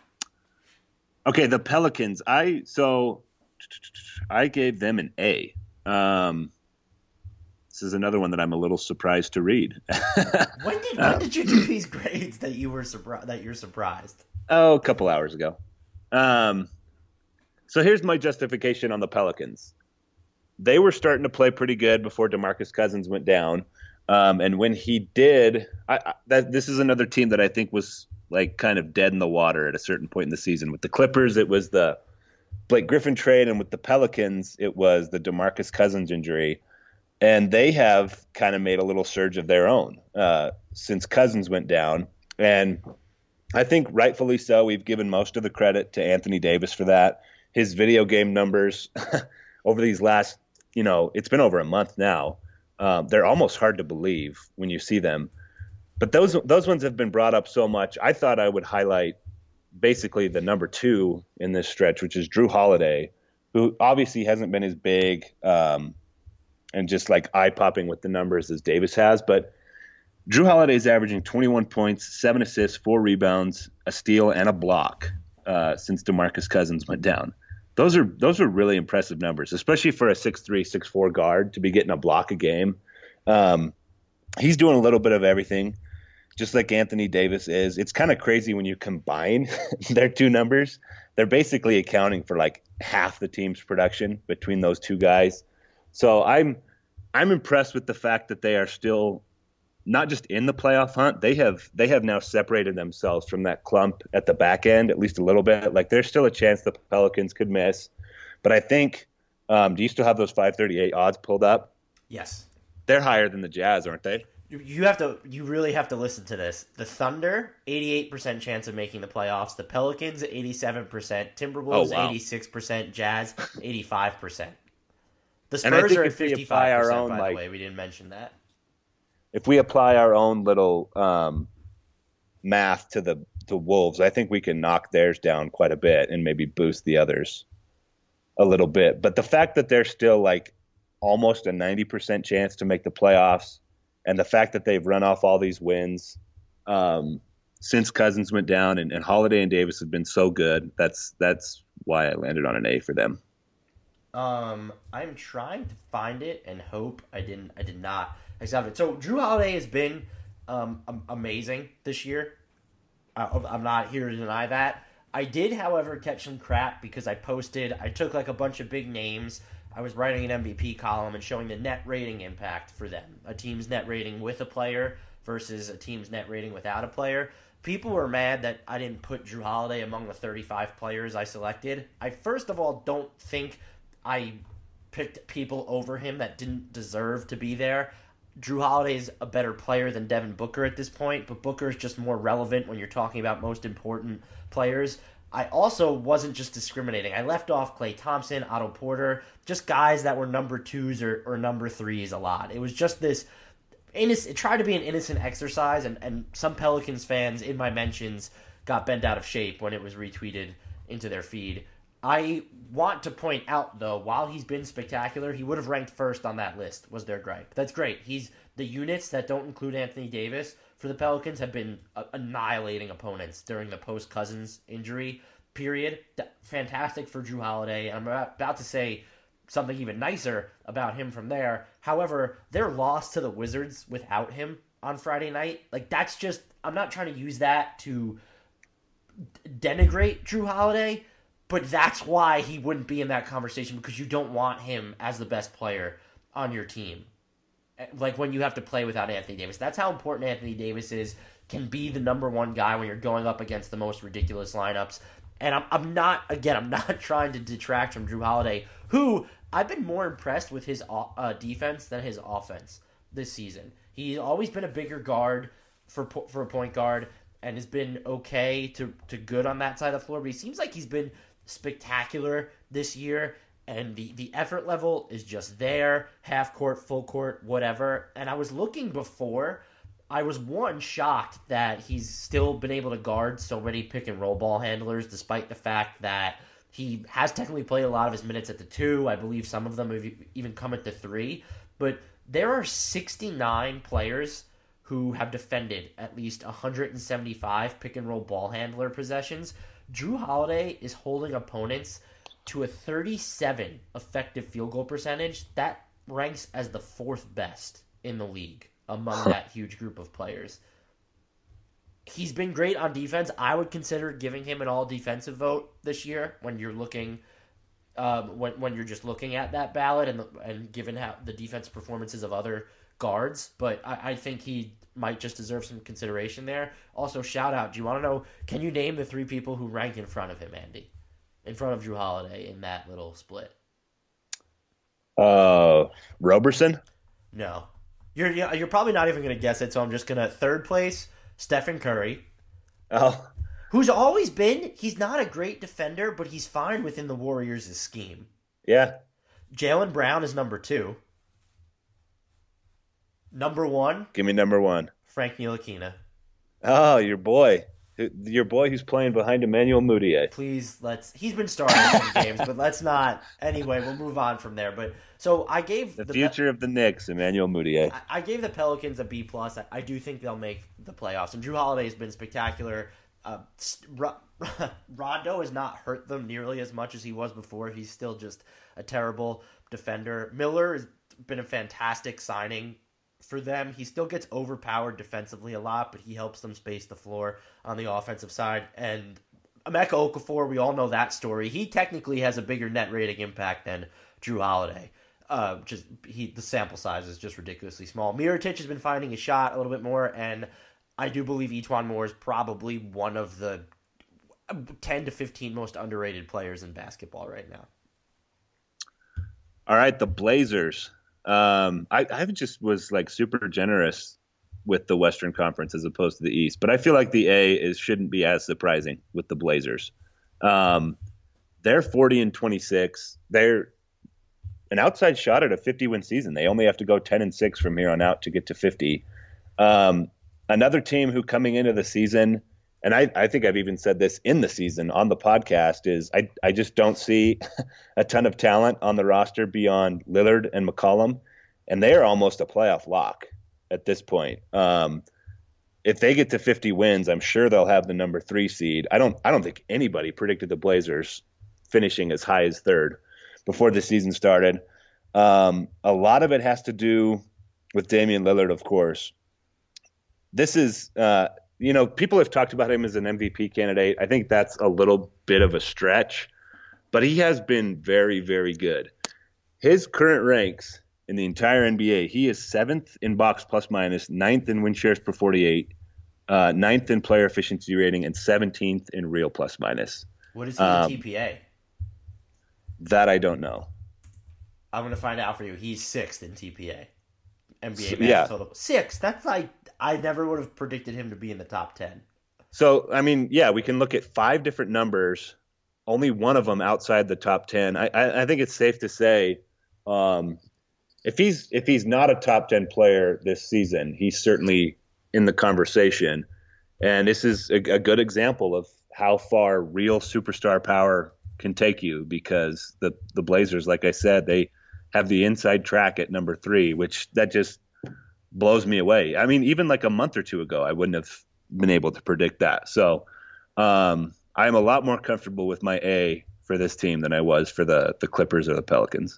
okay, the Pelicans. I so I gave them an A. Um, this is another one that I'm a little surprised to read. when did when did you do these grades that you were surprised that you're surprised? Oh, a couple hours ago. Um. So here's my justification on the Pelicans. They were starting to play pretty good before DeMarcus Cousins went down. Um, and when he did, I, I, that this is another team that I think was like kind of dead in the water at a certain point in the season. With the Clippers, it was the Blake Griffin trade, and with the Pelicans, it was the DeMarcus Cousins injury. And they have kind of made a little surge of their own uh, since Cousins went down. And I think rightfully so. We've given most of the credit to Anthony Davis for that. His video game numbers over these last, you know, it's been over a month now. Um, they're almost hard to believe when you see them. But those those ones have been brought up so much. I thought I would highlight basically the number two in this stretch, which is Drew Holiday, who obviously hasn't been as big um, and just like eye-popping with the numbers as Davis has. But Drew Holiday is averaging twenty-one points, seven assists, four rebounds, a steal, and a block uh, since DeMarcus Cousins went down. Those are those are really impressive numbers, especially for a six three, six four guard to be getting a block a game. Um, he's doing a little bit of everything, just like Anthony Davis is. It's kind of crazy when you combine their two numbers. They're basically accounting for like half the team's production between those two guys. So I'm I'm impressed with the fact that they are still not just in the playoff hunt. They have they have now separated themselves from that clump at the back end, at least a little bit. Like there's still a chance the Pelicans could miss, but I think. Um, do you still have those five thirty-eight odds pulled up? Yes. They're higher than the Jazz, aren't they? You have to. You really have to listen to this. The Thunder, eighty-eight percent chance of making the playoffs. The Pelicans, eighty-seven percent. Timberwolves, oh, wow. eighty-six percent. Jazz, eighty-five percent. The And I Spurs think are at if we apply fifty-five percent, our own, by like- the way. We didn't mention that. If we apply our own little um, math to the the Wolves, I think we can knock theirs down quite a bit and maybe boost the others a little bit. But the fact that they're still like almost a ninety percent chance to make the playoffs, and the fact that they've run off all these wins um, since Cousins went down, and, and Holiday and Davis have been so good, that's that's why I landed on an A for them. Um, I'm trying to find it and hope I didn't. I did not accept it. So Drew Holiday has been um, amazing this year. I, I'm not here to deny that. I did, however, catch some crap because I posted. I took like a bunch of big names. I was writing an M V P column and showing the net rating impact for them. A team's net rating with a player versus a team's net rating without a player. People were mad that I didn't put Drew Holiday among the thirty-five players I selected. I first of all don't think I picked people over him that didn't deserve to be there. Drew Holiday's a better player than Devin Booker at this point, but Booker is just more relevant when you're talking about most important players. I also wasn't just discriminating. I left off Klay Thompson, Otto Porter, just guys that were number twos or, or number threes a lot. It was just this innocent, it tried to be an innocent exercise, and, and some Pelicans fans in my mentions got bent out of shape when it was retweeted into their feed. I want to point out, though, while he's been spectacular, he would have ranked first on that list, was their gripe. That's great. He's the units that don't include Anthony Davis for the Pelicans have been uh, annihilating opponents during the post-Cousins injury period. Fantastic for Drew Holiday. I'm about to say something even nicer about him from there. However, their loss to the Wizards without him on Friday night, like that's just, I'm not trying to use that to denigrate Drew Holiday, but that's why he wouldn't be in that conversation, because you don't want him as the best player on your team. Like when you have to play without Anthony Davis. That's how important Anthony Davis is, can be the number one guy when you're going up against the most ridiculous lineups. And I'm, I'm not, again, I'm not trying to detract from Drew Holiday, who I've been more impressed with his uh, defense than his offense this season. He's always been a bigger guard for for a point guard and has been okay to, to good on that side of the floor. But he seems like he's been spectacular this year, and the, the effort level is just there, half court, full court, whatever. And I was looking before, I was one shocked that he's still been able to guard so many pick and roll ball handlers, despite the fact that he has technically played a lot of his minutes at the two. I believe some of them have even come at the three. But there are sixty-nine players who have defended at least one hundred seventy-five pick and roll ball handler possessions. Drew Holiday is holding opponents to a thirty-seven effective field goal percentage. That ranks as the fourth best in the league among that huge group of players. He's been great on defense. I would consider giving him an all defensive vote this year when you're looking, um, when when you're just looking at that ballot and and given how the defense performances of other guards. But I, I think he might just deserve some consideration there. Also, shout out. Do you want to know? Can you name the three people who rank in front of him, Andy? In front of Drew Holiday in that little split. Uh, Roberson? No. You're you're probably not even going to guess it, so I'm just going to... Third place, Stephen Curry. Oh. Who's always been... He's not a great defender, but he's fine within the Warriors' scheme. Yeah. Jaylen Brown is number two. Number one... Give me number one. Frank Ntilikina. Oh, your boy. Your boy who's playing behind Emmanuel Mudiay. Please, let's... He's been starting some games, but let's not... Anyway, we'll move on from there. But so I gave... The, the future Pe- of the Knicks, Emmanuel Mudiay. I, I gave the Pelicans a B+. plus. I, I do think they'll make the playoffs. And Drew Holiday has been spectacular. Uh, Rondo has not hurt them nearly as much as he was before. He's still just a terrible defender. Miller has been a fantastic signing for them. He still gets overpowered defensively a lot, but he helps them space the floor on the offensive side. And Emeka Okafor, we all know that story. He technically has a bigger net rating impact than Drew Holiday. Uh, just he the sample size is just ridiculously small. Mirotic has been finding his shot a little bit more, and I do believe Etuan Moore is probably one of the ten to fifteen most underrated players in basketball right now. All right, the Blazers. Um, I, I just was like super generous with the Western Conference as opposed to the East, but I feel like the A is shouldn't be as surprising with the Blazers. Um, they're forty and twenty-six. They're an outside shot at a fifty win season. They only have to go ten and six from here on out to get to fifty. Um, another team who coming into the season, and I, I think I've even said this in the season on the podcast, is I, I just don't see a ton of talent on the roster beyond Lillard and McCollum, and they are almost a playoff lock at this point. Um, if they get to fifty wins, I'm sure they'll have the number three seed. I don't I don't think anybody predicted the Blazers finishing as high as third before the season started. Um, a lot of it has to do with Damian Lillard, of course. This is, uh, you know, people have talked about him as an M V P candidate. I think that's a little bit of a stretch, but he has been very, very good. His current ranks in the entire N B A, he is seventh in box plus minus, ninth in win shares per forty-eight, uh, ninth in player efficiency rating, and seventeenth in real plus minus. What is he um, in T P A? That I don't know. I'm going to find out for you. He's sixth in T P A. N B A So, match yeah. total. Sixth. That's like, I never would have predicted him to be in the top ten. So, I mean, yeah, we can look at five different numbers, only one of them outside the top ten. I, I, I think it's safe to say um, if he's if he's not a top ten player this season, he's certainly in the conversation. And this is a, a good example of how far real superstar power can take you, because the, the Blazers, like I said, they have the inside track at number three, which that just blows me away. I mean, even like a month or two ago, I wouldn't have been able to predict that. So um, I'm a lot more comfortable with my A for this team than I was for the, the Clippers or the Pelicans.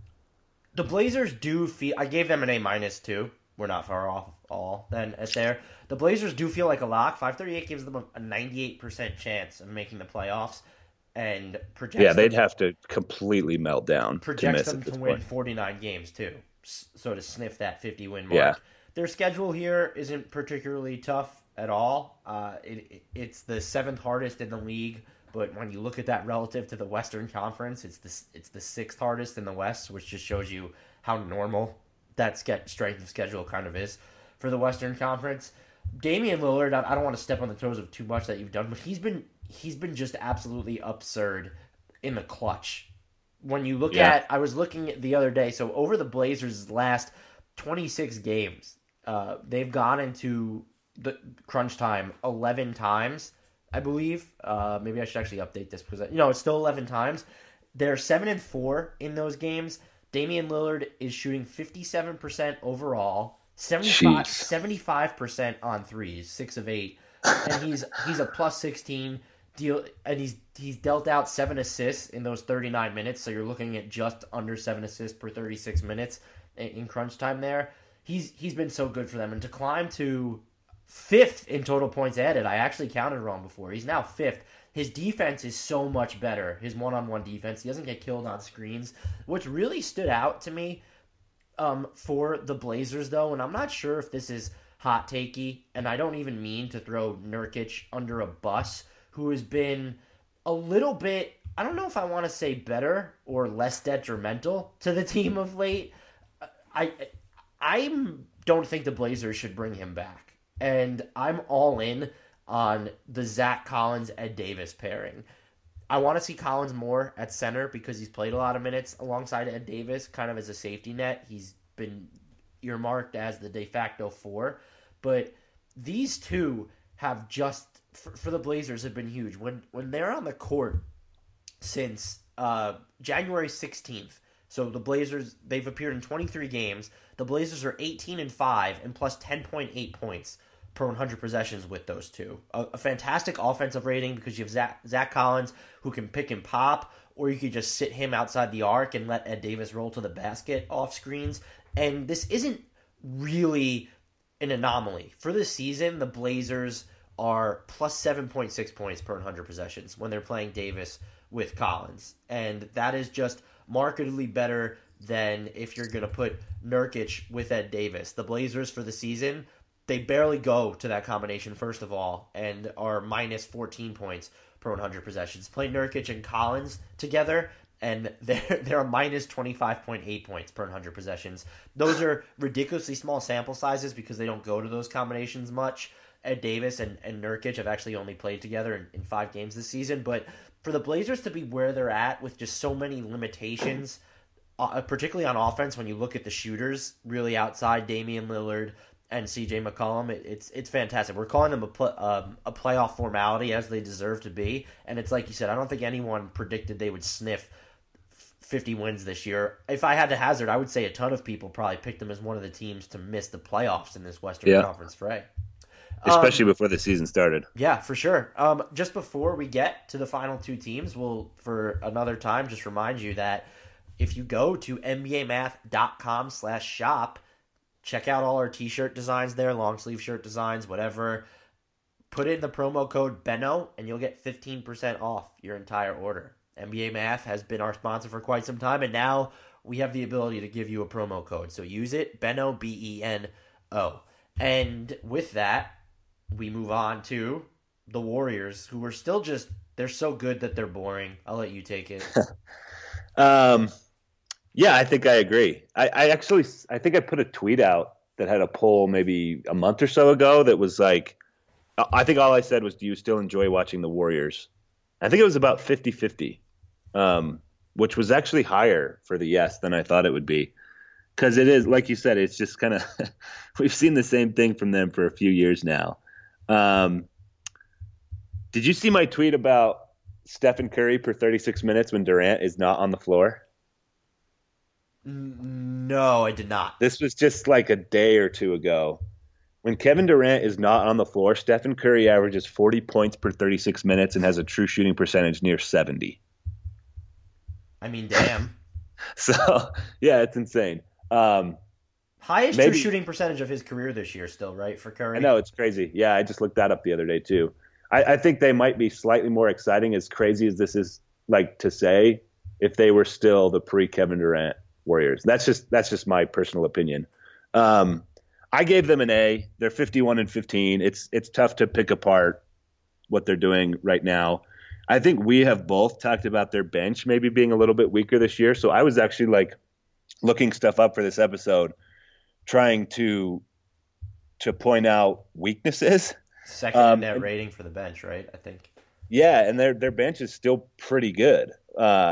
The Blazers do feel, I gave them an A minus too. We're not far off all then at there. The Blazers do feel like a lock. five thirty-eight gives them a ninety-eight percent chance of making the playoffs. And projects yeah, they'd them, have to completely melt down. Projects to them to win point. forty-nine games too, so to sniff that fifty win mark. Yeah. Their schedule here isn't particularly tough at all. Uh, it, it's the seventh hardest in the league, but when you look at that relative to the Western Conference, it's the it's the sixth hardest in the West, which just shows you how normal that strength of schedule kind of is for the Western Conference. Damian Lillard, I don't want to step on the toes of too much that you've done, but he's been he's been just absolutely absurd in the clutch. When you look yeah. at, I was looking at the other day, so over the Blazers' last twenty-six games, uh, they've gone into the crunch time eleven times, I believe. Uh, maybe I should actually update this because, you know, it's still eleven times. They're seven and four in those games. Damian Lillard is shooting fifty-seven percent overall, seventy-five, seventy-five percent on threes, six of eight. And he's he's a plus sixteen deal, and he's he's dealt out seven assists in those thirty-nine minutes. So you're looking at just under seven assists per thirty-six minutes in, in crunch time. There, he's he's been so good for them, and to climb to fifth in total points added, I actually counted wrong before. He's now fifth. His defense is so much better. His one-on-one defense, he doesn't get killed on screens. What's really stood out to me um, for the Blazers, though, and I'm not sure if this is hot takey, and I don't even mean to throw Nurkic under a bus, who has been a little bit, I don't know if I want to say better or less detrimental to the team of late. I I don't think the Blazers should bring him back, and I'm all in on the Zach Collins, Ed Davis pairing. I want to see Collins more at center because he's played a lot of minutes alongside Ed Davis, kind of as a safety net. He's been earmarked as the de facto four, but these two have just, for, for the Blazers, have been huge. When when they're on the court since uh, January sixteenth, so the Blazers, they've appeared in twenty-three games. The Blazers are eighteen and five and plus ten point eight points per one hundred possessions with those two. A, a fantastic offensive rating because you have Zach, Zach Collins who can pick and pop, or you could just sit him outside the arc and let Ed Davis roll to the basket off screens. And this isn't really an anomaly. For this season, the Blazers are plus seven point six points per one hundred possessions when they're playing Davis with Collins. And that is just markedly better than if you're going to put Nurkic with Ed Davis. The Blazers for the season, they barely go to that combination, first of all, and are minus fourteen points per one hundred possessions. Play Nurkic and Collins together, and they're, they're a minus twenty-five point eight points per one hundred possessions. Those are ridiculously small sample sizes because they don't go to those combinations much. Ed Davis and, and Nurkic have actually only played together in, in five games this season, but for the Blazers to be where they're at with just so many limitations, uh, particularly on offense, when you look at the shooters really outside Damian Lillard and C J McCollum, it, it's it's fantastic. We're calling them a pl- um, a playoff formality, as they deserve to be, and it's like you said, I don't think anyone predicted they would sniff fifty wins this year. If I had to hazard, I would say a ton of people probably picked them as one of the teams to miss the playoffs in this Western yeah. Conference fray. Especially um, before the season started. Yeah, for sure. Um, just before we get to the final two teams, we'll, for another time, just remind you that if you go to N B A math dot com slash shop, check out all our t-shirt designs there, long sleeve shirt designs, whatever. Put in the promo code Benno, and you'll get fifteen percent off your entire order. N B A Math has been our sponsor for quite some time, and now we have the ability to give you a promo code. So use it, Benno, B E N O. And with that, we move on to the Warriors, who are still just, they're so good that they're boring. I'll let you take it. um, yeah, I think I agree. I, I actually, I think I put a tweet out that had a poll maybe a month or so ago that was like, I think all I said was, do you still enjoy watching the Warriors? I think it was about fifty-fifty, um, which was actually higher for the yes than I thought it would be. Because it is, like you said, it's just kind of, we've seen the same thing from them for a few years now. Um, did you see my tweet about Stephen Curry per thirty-six minutes when Durant is not on the floor? No, I did not. This was just like a day or two ago. When Kevin Durant is not on the floor, Stephen Curry averages forty points per thirty-six minutes and has a true shooting percentage near seventy. I mean, damn. So, yeah, it's insane. Um, Highest maybe, true shooting percentage of his career this year still, right, for Curry? I know, it's crazy. Yeah, I just looked that up the other day, too. I, I think they might be slightly more exciting, as crazy as this is like to say, if they were still the pre-Kevin Durant Warriors. That's just that's just my personal opinion. Um, I gave them an A. They're fifty-one and fifteen. It's it's tough to pick apart what they're doing right now. I think we have both talked about their bench maybe being a little bit weaker this year. So I was actually like looking stuff up for this episode, trying to to point out weaknesses. Second in um, net rating for the bench, right? I think. Yeah, and their their bench is still pretty good. Uh,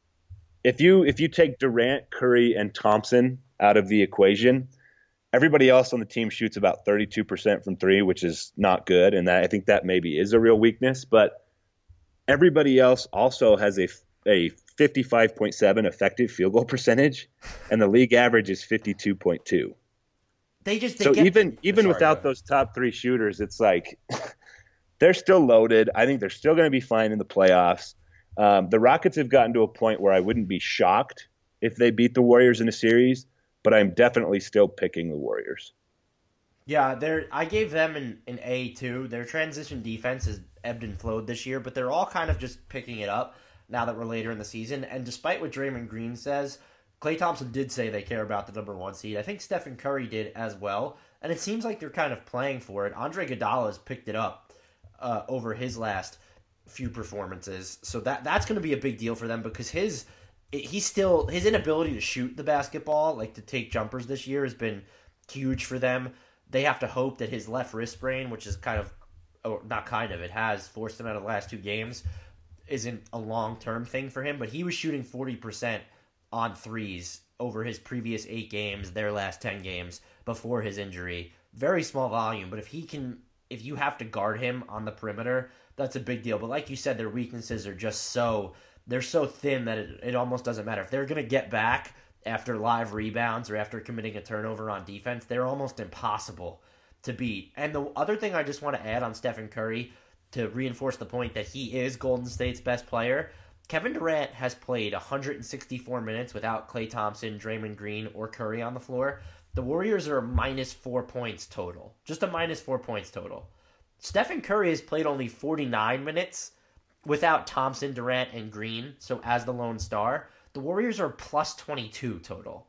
if you if you take Durant, Curry, and Thompson out of the equation, everybody else on the team shoots about thirty-two percent from three, which is not good, and that, I think that maybe is a real weakness. But everybody else also has a a fifty-five point seven effective field goal percentage, and the league average is fifty-two point two. They just they so get, even even sorry, without those top three shooters, it's like they're still loaded. I think they're still going to be fine in the playoffs. Um, the Rockets have gotten to a point where I wouldn't be shocked if they beat the Warriors in a series, but I'm definitely still picking the Warriors. Yeah, they're. I gave them an, an A too. Their transition defense has ebbed and flowed this year, but they're all kind of just picking it up now that we're later in the season. And despite what Draymond Green says, Klay Thompson did say they care about the number one seed. I think Stephen Curry did as well. And it seems like they're kind of playing for it. Andre Iguodala has picked it up uh, over his last few performances. So that that's going to be a big deal for them because his he's still his inability to shoot the basketball, like to take jumpers this year, has been huge for them. They have to hope that his left wrist sprain, which is kind of, or not kind of, it has forced him out of the last two games, isn't a long-term thing for him. But he was shooting forty percent on threes over his previous eight games, their last ten games before his injury. Very small volume, but if he can, if you have to guard him on the perimeter, that's a big deal. But like you said, their weaknesses are just so, they're so thin that it, it almost doesn't matter. If they're going to get back after live rebounds or after committing a turnover on defense, they're almost impossible to beat. And the other thing I just want to add on Stephen Curry to reinforce the point that he is Golden State's best player, Kevin Durant has played one hundred sixty-four minutes without Klay Thompson, Draymond Green, or Curry on the floor. The Warriors are a minus four points total. Just a minus four points total. Stephen Curry has played only forty-nine minutes without Thompson, Durant, and Green, so as the lone star. The Warriors are plus twenty-two total.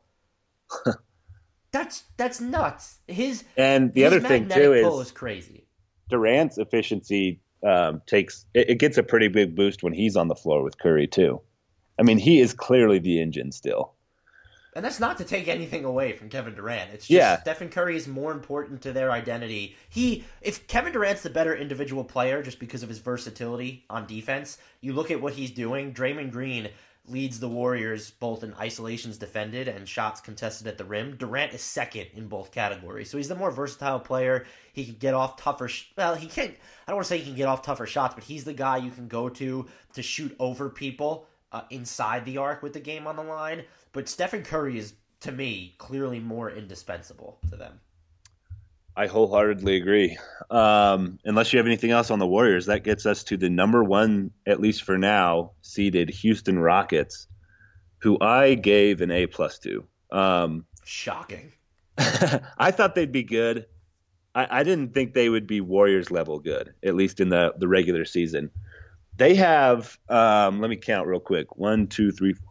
that's that's nuts. His and the his other thing magnetic too pull is is crazy. Durant's efficiency um, takes it, it gets a pretty big boost when he's on the floor with Curry too. I mean, he is clearly the engine still. And that's not to take anything away from Kevin Durant. It's just Yeah. Stephen Curry is more important to their identity. He, if Kevin Durant's the better individual player just because of his versatility on defense, you look at what he's doing. Draymond Green leads the Warriors both in isolations defended and shots contested at the rim. Durant is second in both categories. So he's the more versatile player. He can get off tougher, sh- well, he can't, I don't want to say he can get off tougher shots, but he's the guy you can go to to shoot over people uh, inside the arc with the game on the line. But Stephen Curry is, to me, clearly more indispensable to them. I wholeheartedly agree. Um, unless you have anything else on the Warriors, that gets us to the number one, at least for now, seeded Houston Rockets, who I gave an A plus to. Um, Shocking. I thought they'd be good. I, I didn't think they would be Warriors level good, at least in the, the regular season. They have, um, let me count real quick, one, two, three, four,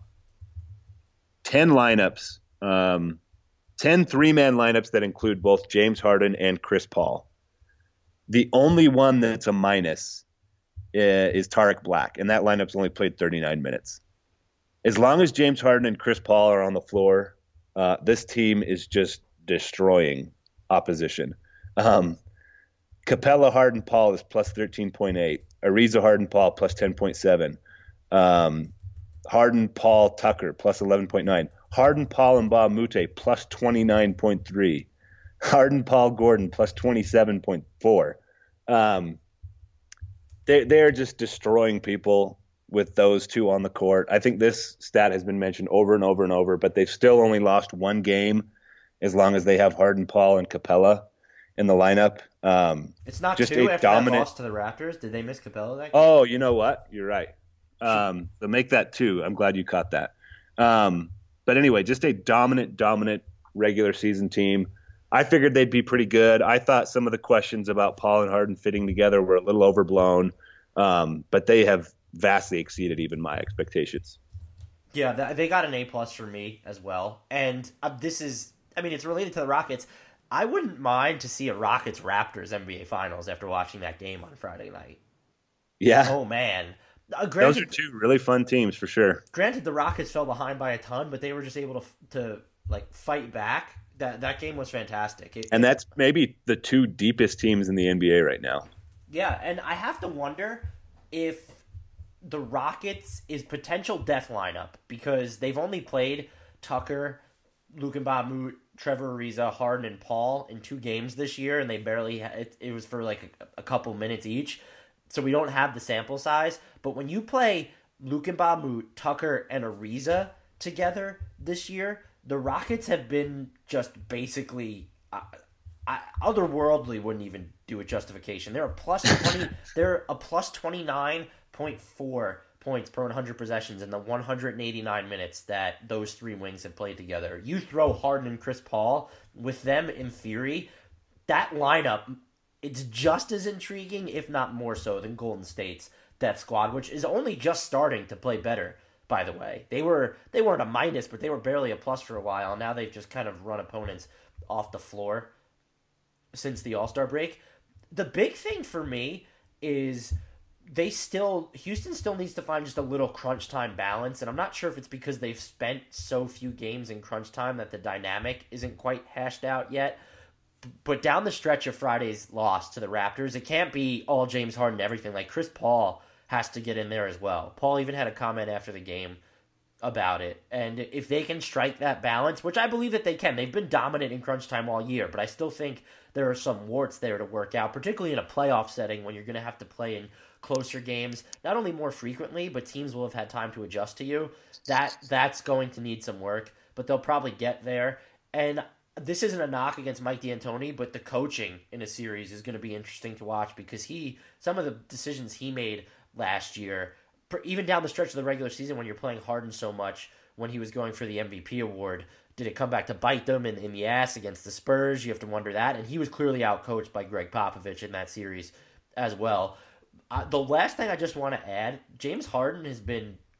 ten lineups, um, ten three-man lineups that include both James Harden and Chris Paul. The only one that's a minus is, is Tarek Black, and that lineup's only played thirty-nine minutes. As long as James Harden and Chris Paul are on the floor, uh, this team is just destroying opposition. Um, Capella Harden Paul is plus thirteen point eight. Ariza Harden Paul plus ten point seven. Um, Harden Paul Tucker plus eleven point nine. Harden Paul and Bob Mute plus twenty-nine point three. Harden Paul Gordon plus twenty-seven point four. Um, they they're just destroying people with those two on the court. I think this stat has been mentioned over and over and over, but they've still only lost one game as long as they have Harden Paul and Capella in the lineup. Um, it's not just two a after dominant... that loss to the Raptors. Did they miss Capella that game? Oh, you know what? You're right. Um, so make that two. I'm glad you caught that. Um, but anyway, just a dominant, dominant regular season team. I figured they'd be pretty good. I thought some of the questions about Paul and Harden fitting together were a little overblown, um, but they have vastly exceeded even my expectations. Yeah, they got an A plus for me as well. And uh, this is, I mean, it's related to the Rockets. I wouldn't mind to see a Rockets Raptors N B A Finals after watching that game on Friday night. Yeah. Oh man. Uh, granted, those are two really fun teams for sure. Granted, the Rockets fell behind by a ton, but they were just able to to like fight back. That that game was fantastic. It, and it, that's maybe the two deepest teams in the N B A right now. Yeah, and I have to wonder if the Rockets is potential death lineup because they've only played Tucker, Luke Mbah, Trevor Ariza, Harden, and Paul in two games this year, and they barely had, it, it was for like a, a couple minutes each. So we don't have the sample size. But when you play Luke Mbah, Tucker, and Ariza together this year, the Rockets have been just basically uh, I, otherworldly. Wouldn't even do a justification. They're a plus twenty. They're a plus twenty nine point four points per one hundred possessions in the one hundred eighty-nine minutes that those three wings have played together. You throw Harden and Chris Paul with them in theory, that lineup, it's just as intriguing, if not more so, than Golden State's death squad, which is only just starting to play better, by the way. They were they weren't a minus, but they were barely a plus for a while, and now they've just kind of run opponents off the floor since the All-Star break. The big thing for me is they still Houston still needs to find just a little crunch time balance, and I'm not sure if it's because they've spent so few games in crunch time that the dynamic isn't quite hashed out yet. But down the stretch of Friday's loss to the Raptors, it can't be all James Harden everything. Like Chris Paul has to get in there as well. Paul even had a comment after the game about it. And if they can strike that balance, which I believe that they can, they've been dominant in crunch time all year, but I still think there are some warts there to work out, particularly in a playoff setting when you're going to have to play in closer games, not only more frequently, but teams will have had time to adjust to you. That that's going to need some work, but they'll probably get there. And this isn't a knock against Mike D'Antoni, but the coaching in a series is going to be interesting to watch because he, some of the decisions he made last year, even down the stretch of the regular season when you're playing Harden so much, when he was going for the M V P award, did it come back to bite them in, in the ass against the Spurs? You have to wonder that. And he was clearly outcoached by Greg Popovich in that series as well. Uh, the last thing I just want to add, James Harden has been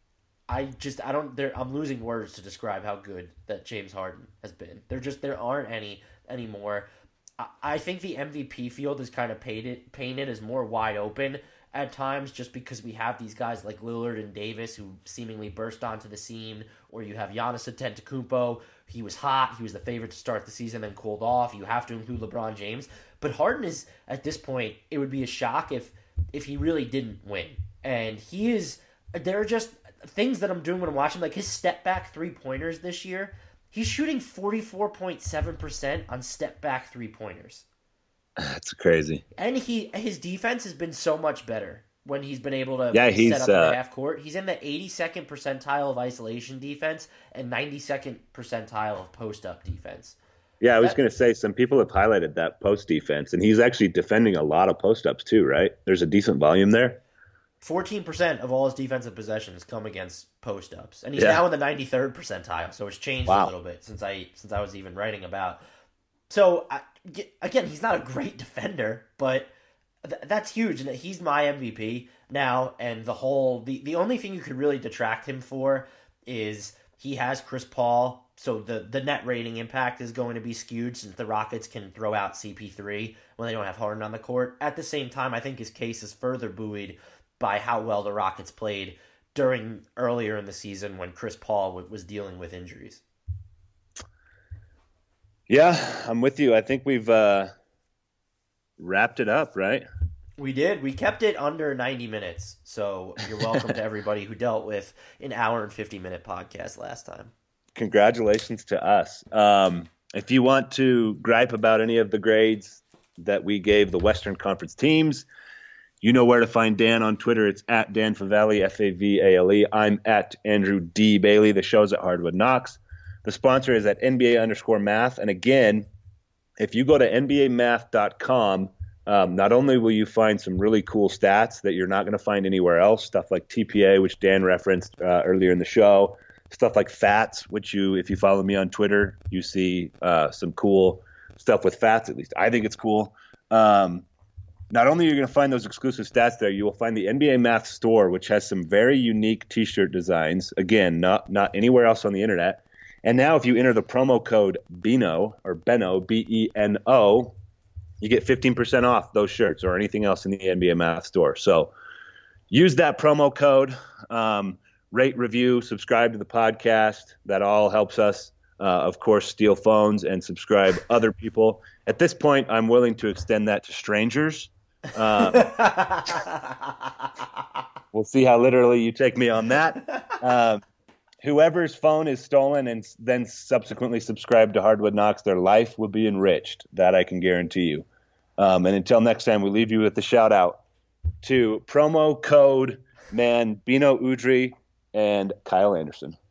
I just I don't. I'm losing words to describe how good that James Harden has been. There just there aren't any anymore. I, I think the M V P field is kind of painted painted as more wide open at times, just because we have these guys like Lillard and Davis who seemingly burst onto the scene, or you have Giannis Antetokounmpo. He was hot. He was the favorite to start the season, then cooled off. You have to include LeBron James. But Harden is, at this point, it would be a shock if if he really didn't win. And he is, there are just things that I'm doing when I'm watching, like his step-back three-pointers this year. He's shooting forty-four point seven percent on step-back three-pointers. That's crazy. And he his defense has been so much better when he's been able to yeah, he's, set up uh, in the half court. He's in the eighty-second percentile of isolation defense and ninety-second percentile of post-up defense. Yeah, I was That, going to say some people have highlighted that post defense, and he's actually defending a lot of post-ups too, right? There's a decent volume there. fourteen percent of all his defensive possessions come against post-ups. And he's Yeah. now in the ninety-third percentile, so it's changed Wow. a little bit since I since I was even writing about. So, I, again, he's not a great defender, but th- that's huge. And he's my M V P now, and the whole the, the only thing you could really detract him for is he has Chris Paul, so the, the net rating impact is going to be skewed since the Rockets can throw out C P three when they don't have Harden on the court. At the same time, I think his case is further buoyed by how well the Rockets played during earlier in the season when Chris Paul w- was dealing with injuries. Yeah, I'm with you. I think we've uh, wrapped it up, right? We did. We kept it under ninety minutes. So you're welcome to everybody who dealt with an hour and fifty minute podcast last time. Congratulations to us. Um, if you want to gripe about any of the grades that we gave the Western Conference teams, you know where to find Dan on Twitter. It's at Dan Favale, F A V A L E. I'm at Andrew D. Bailey. The show's at Hardwood Knocks. The sponsor is at N B A underscore math. And again, if you go to N B A math dot com, um, not only will you find some really cool stats that you're not going to find anywhere else, stuff like T P A, which Dan referenced uh, earlier in the show, stuff like F A Ts, which you, if you follow me on Twitter, you see uh, some cool stuff with F A Ts, at least I think it's cool. Um, not only are you going to find those exclusive stats there, you will find the N B A Math store, which has some very unique t-shirt designs. Again, not not anywhere else on the internet. And now if you enter the promo code BENO, or Beno, B E N O, you get fifteen percent off those shirts or anything else in the N B A Math store. So use that promo code, um, rate, review, subscribe to the podcast. That all helps us, uh, of course, steal phones and subscribe other people. At this point, I'm willing to extend that to strangers. Uh, we'll see how literally you take me on that. Um, Whoever's phone is stolen and then subsequently subscribed to Hardwood Knocks, their life will be enriched. That I can guarantee you. Um, and until next time, we leave you with the shout out to promo code man Bino Udrih and Kyle Anderson.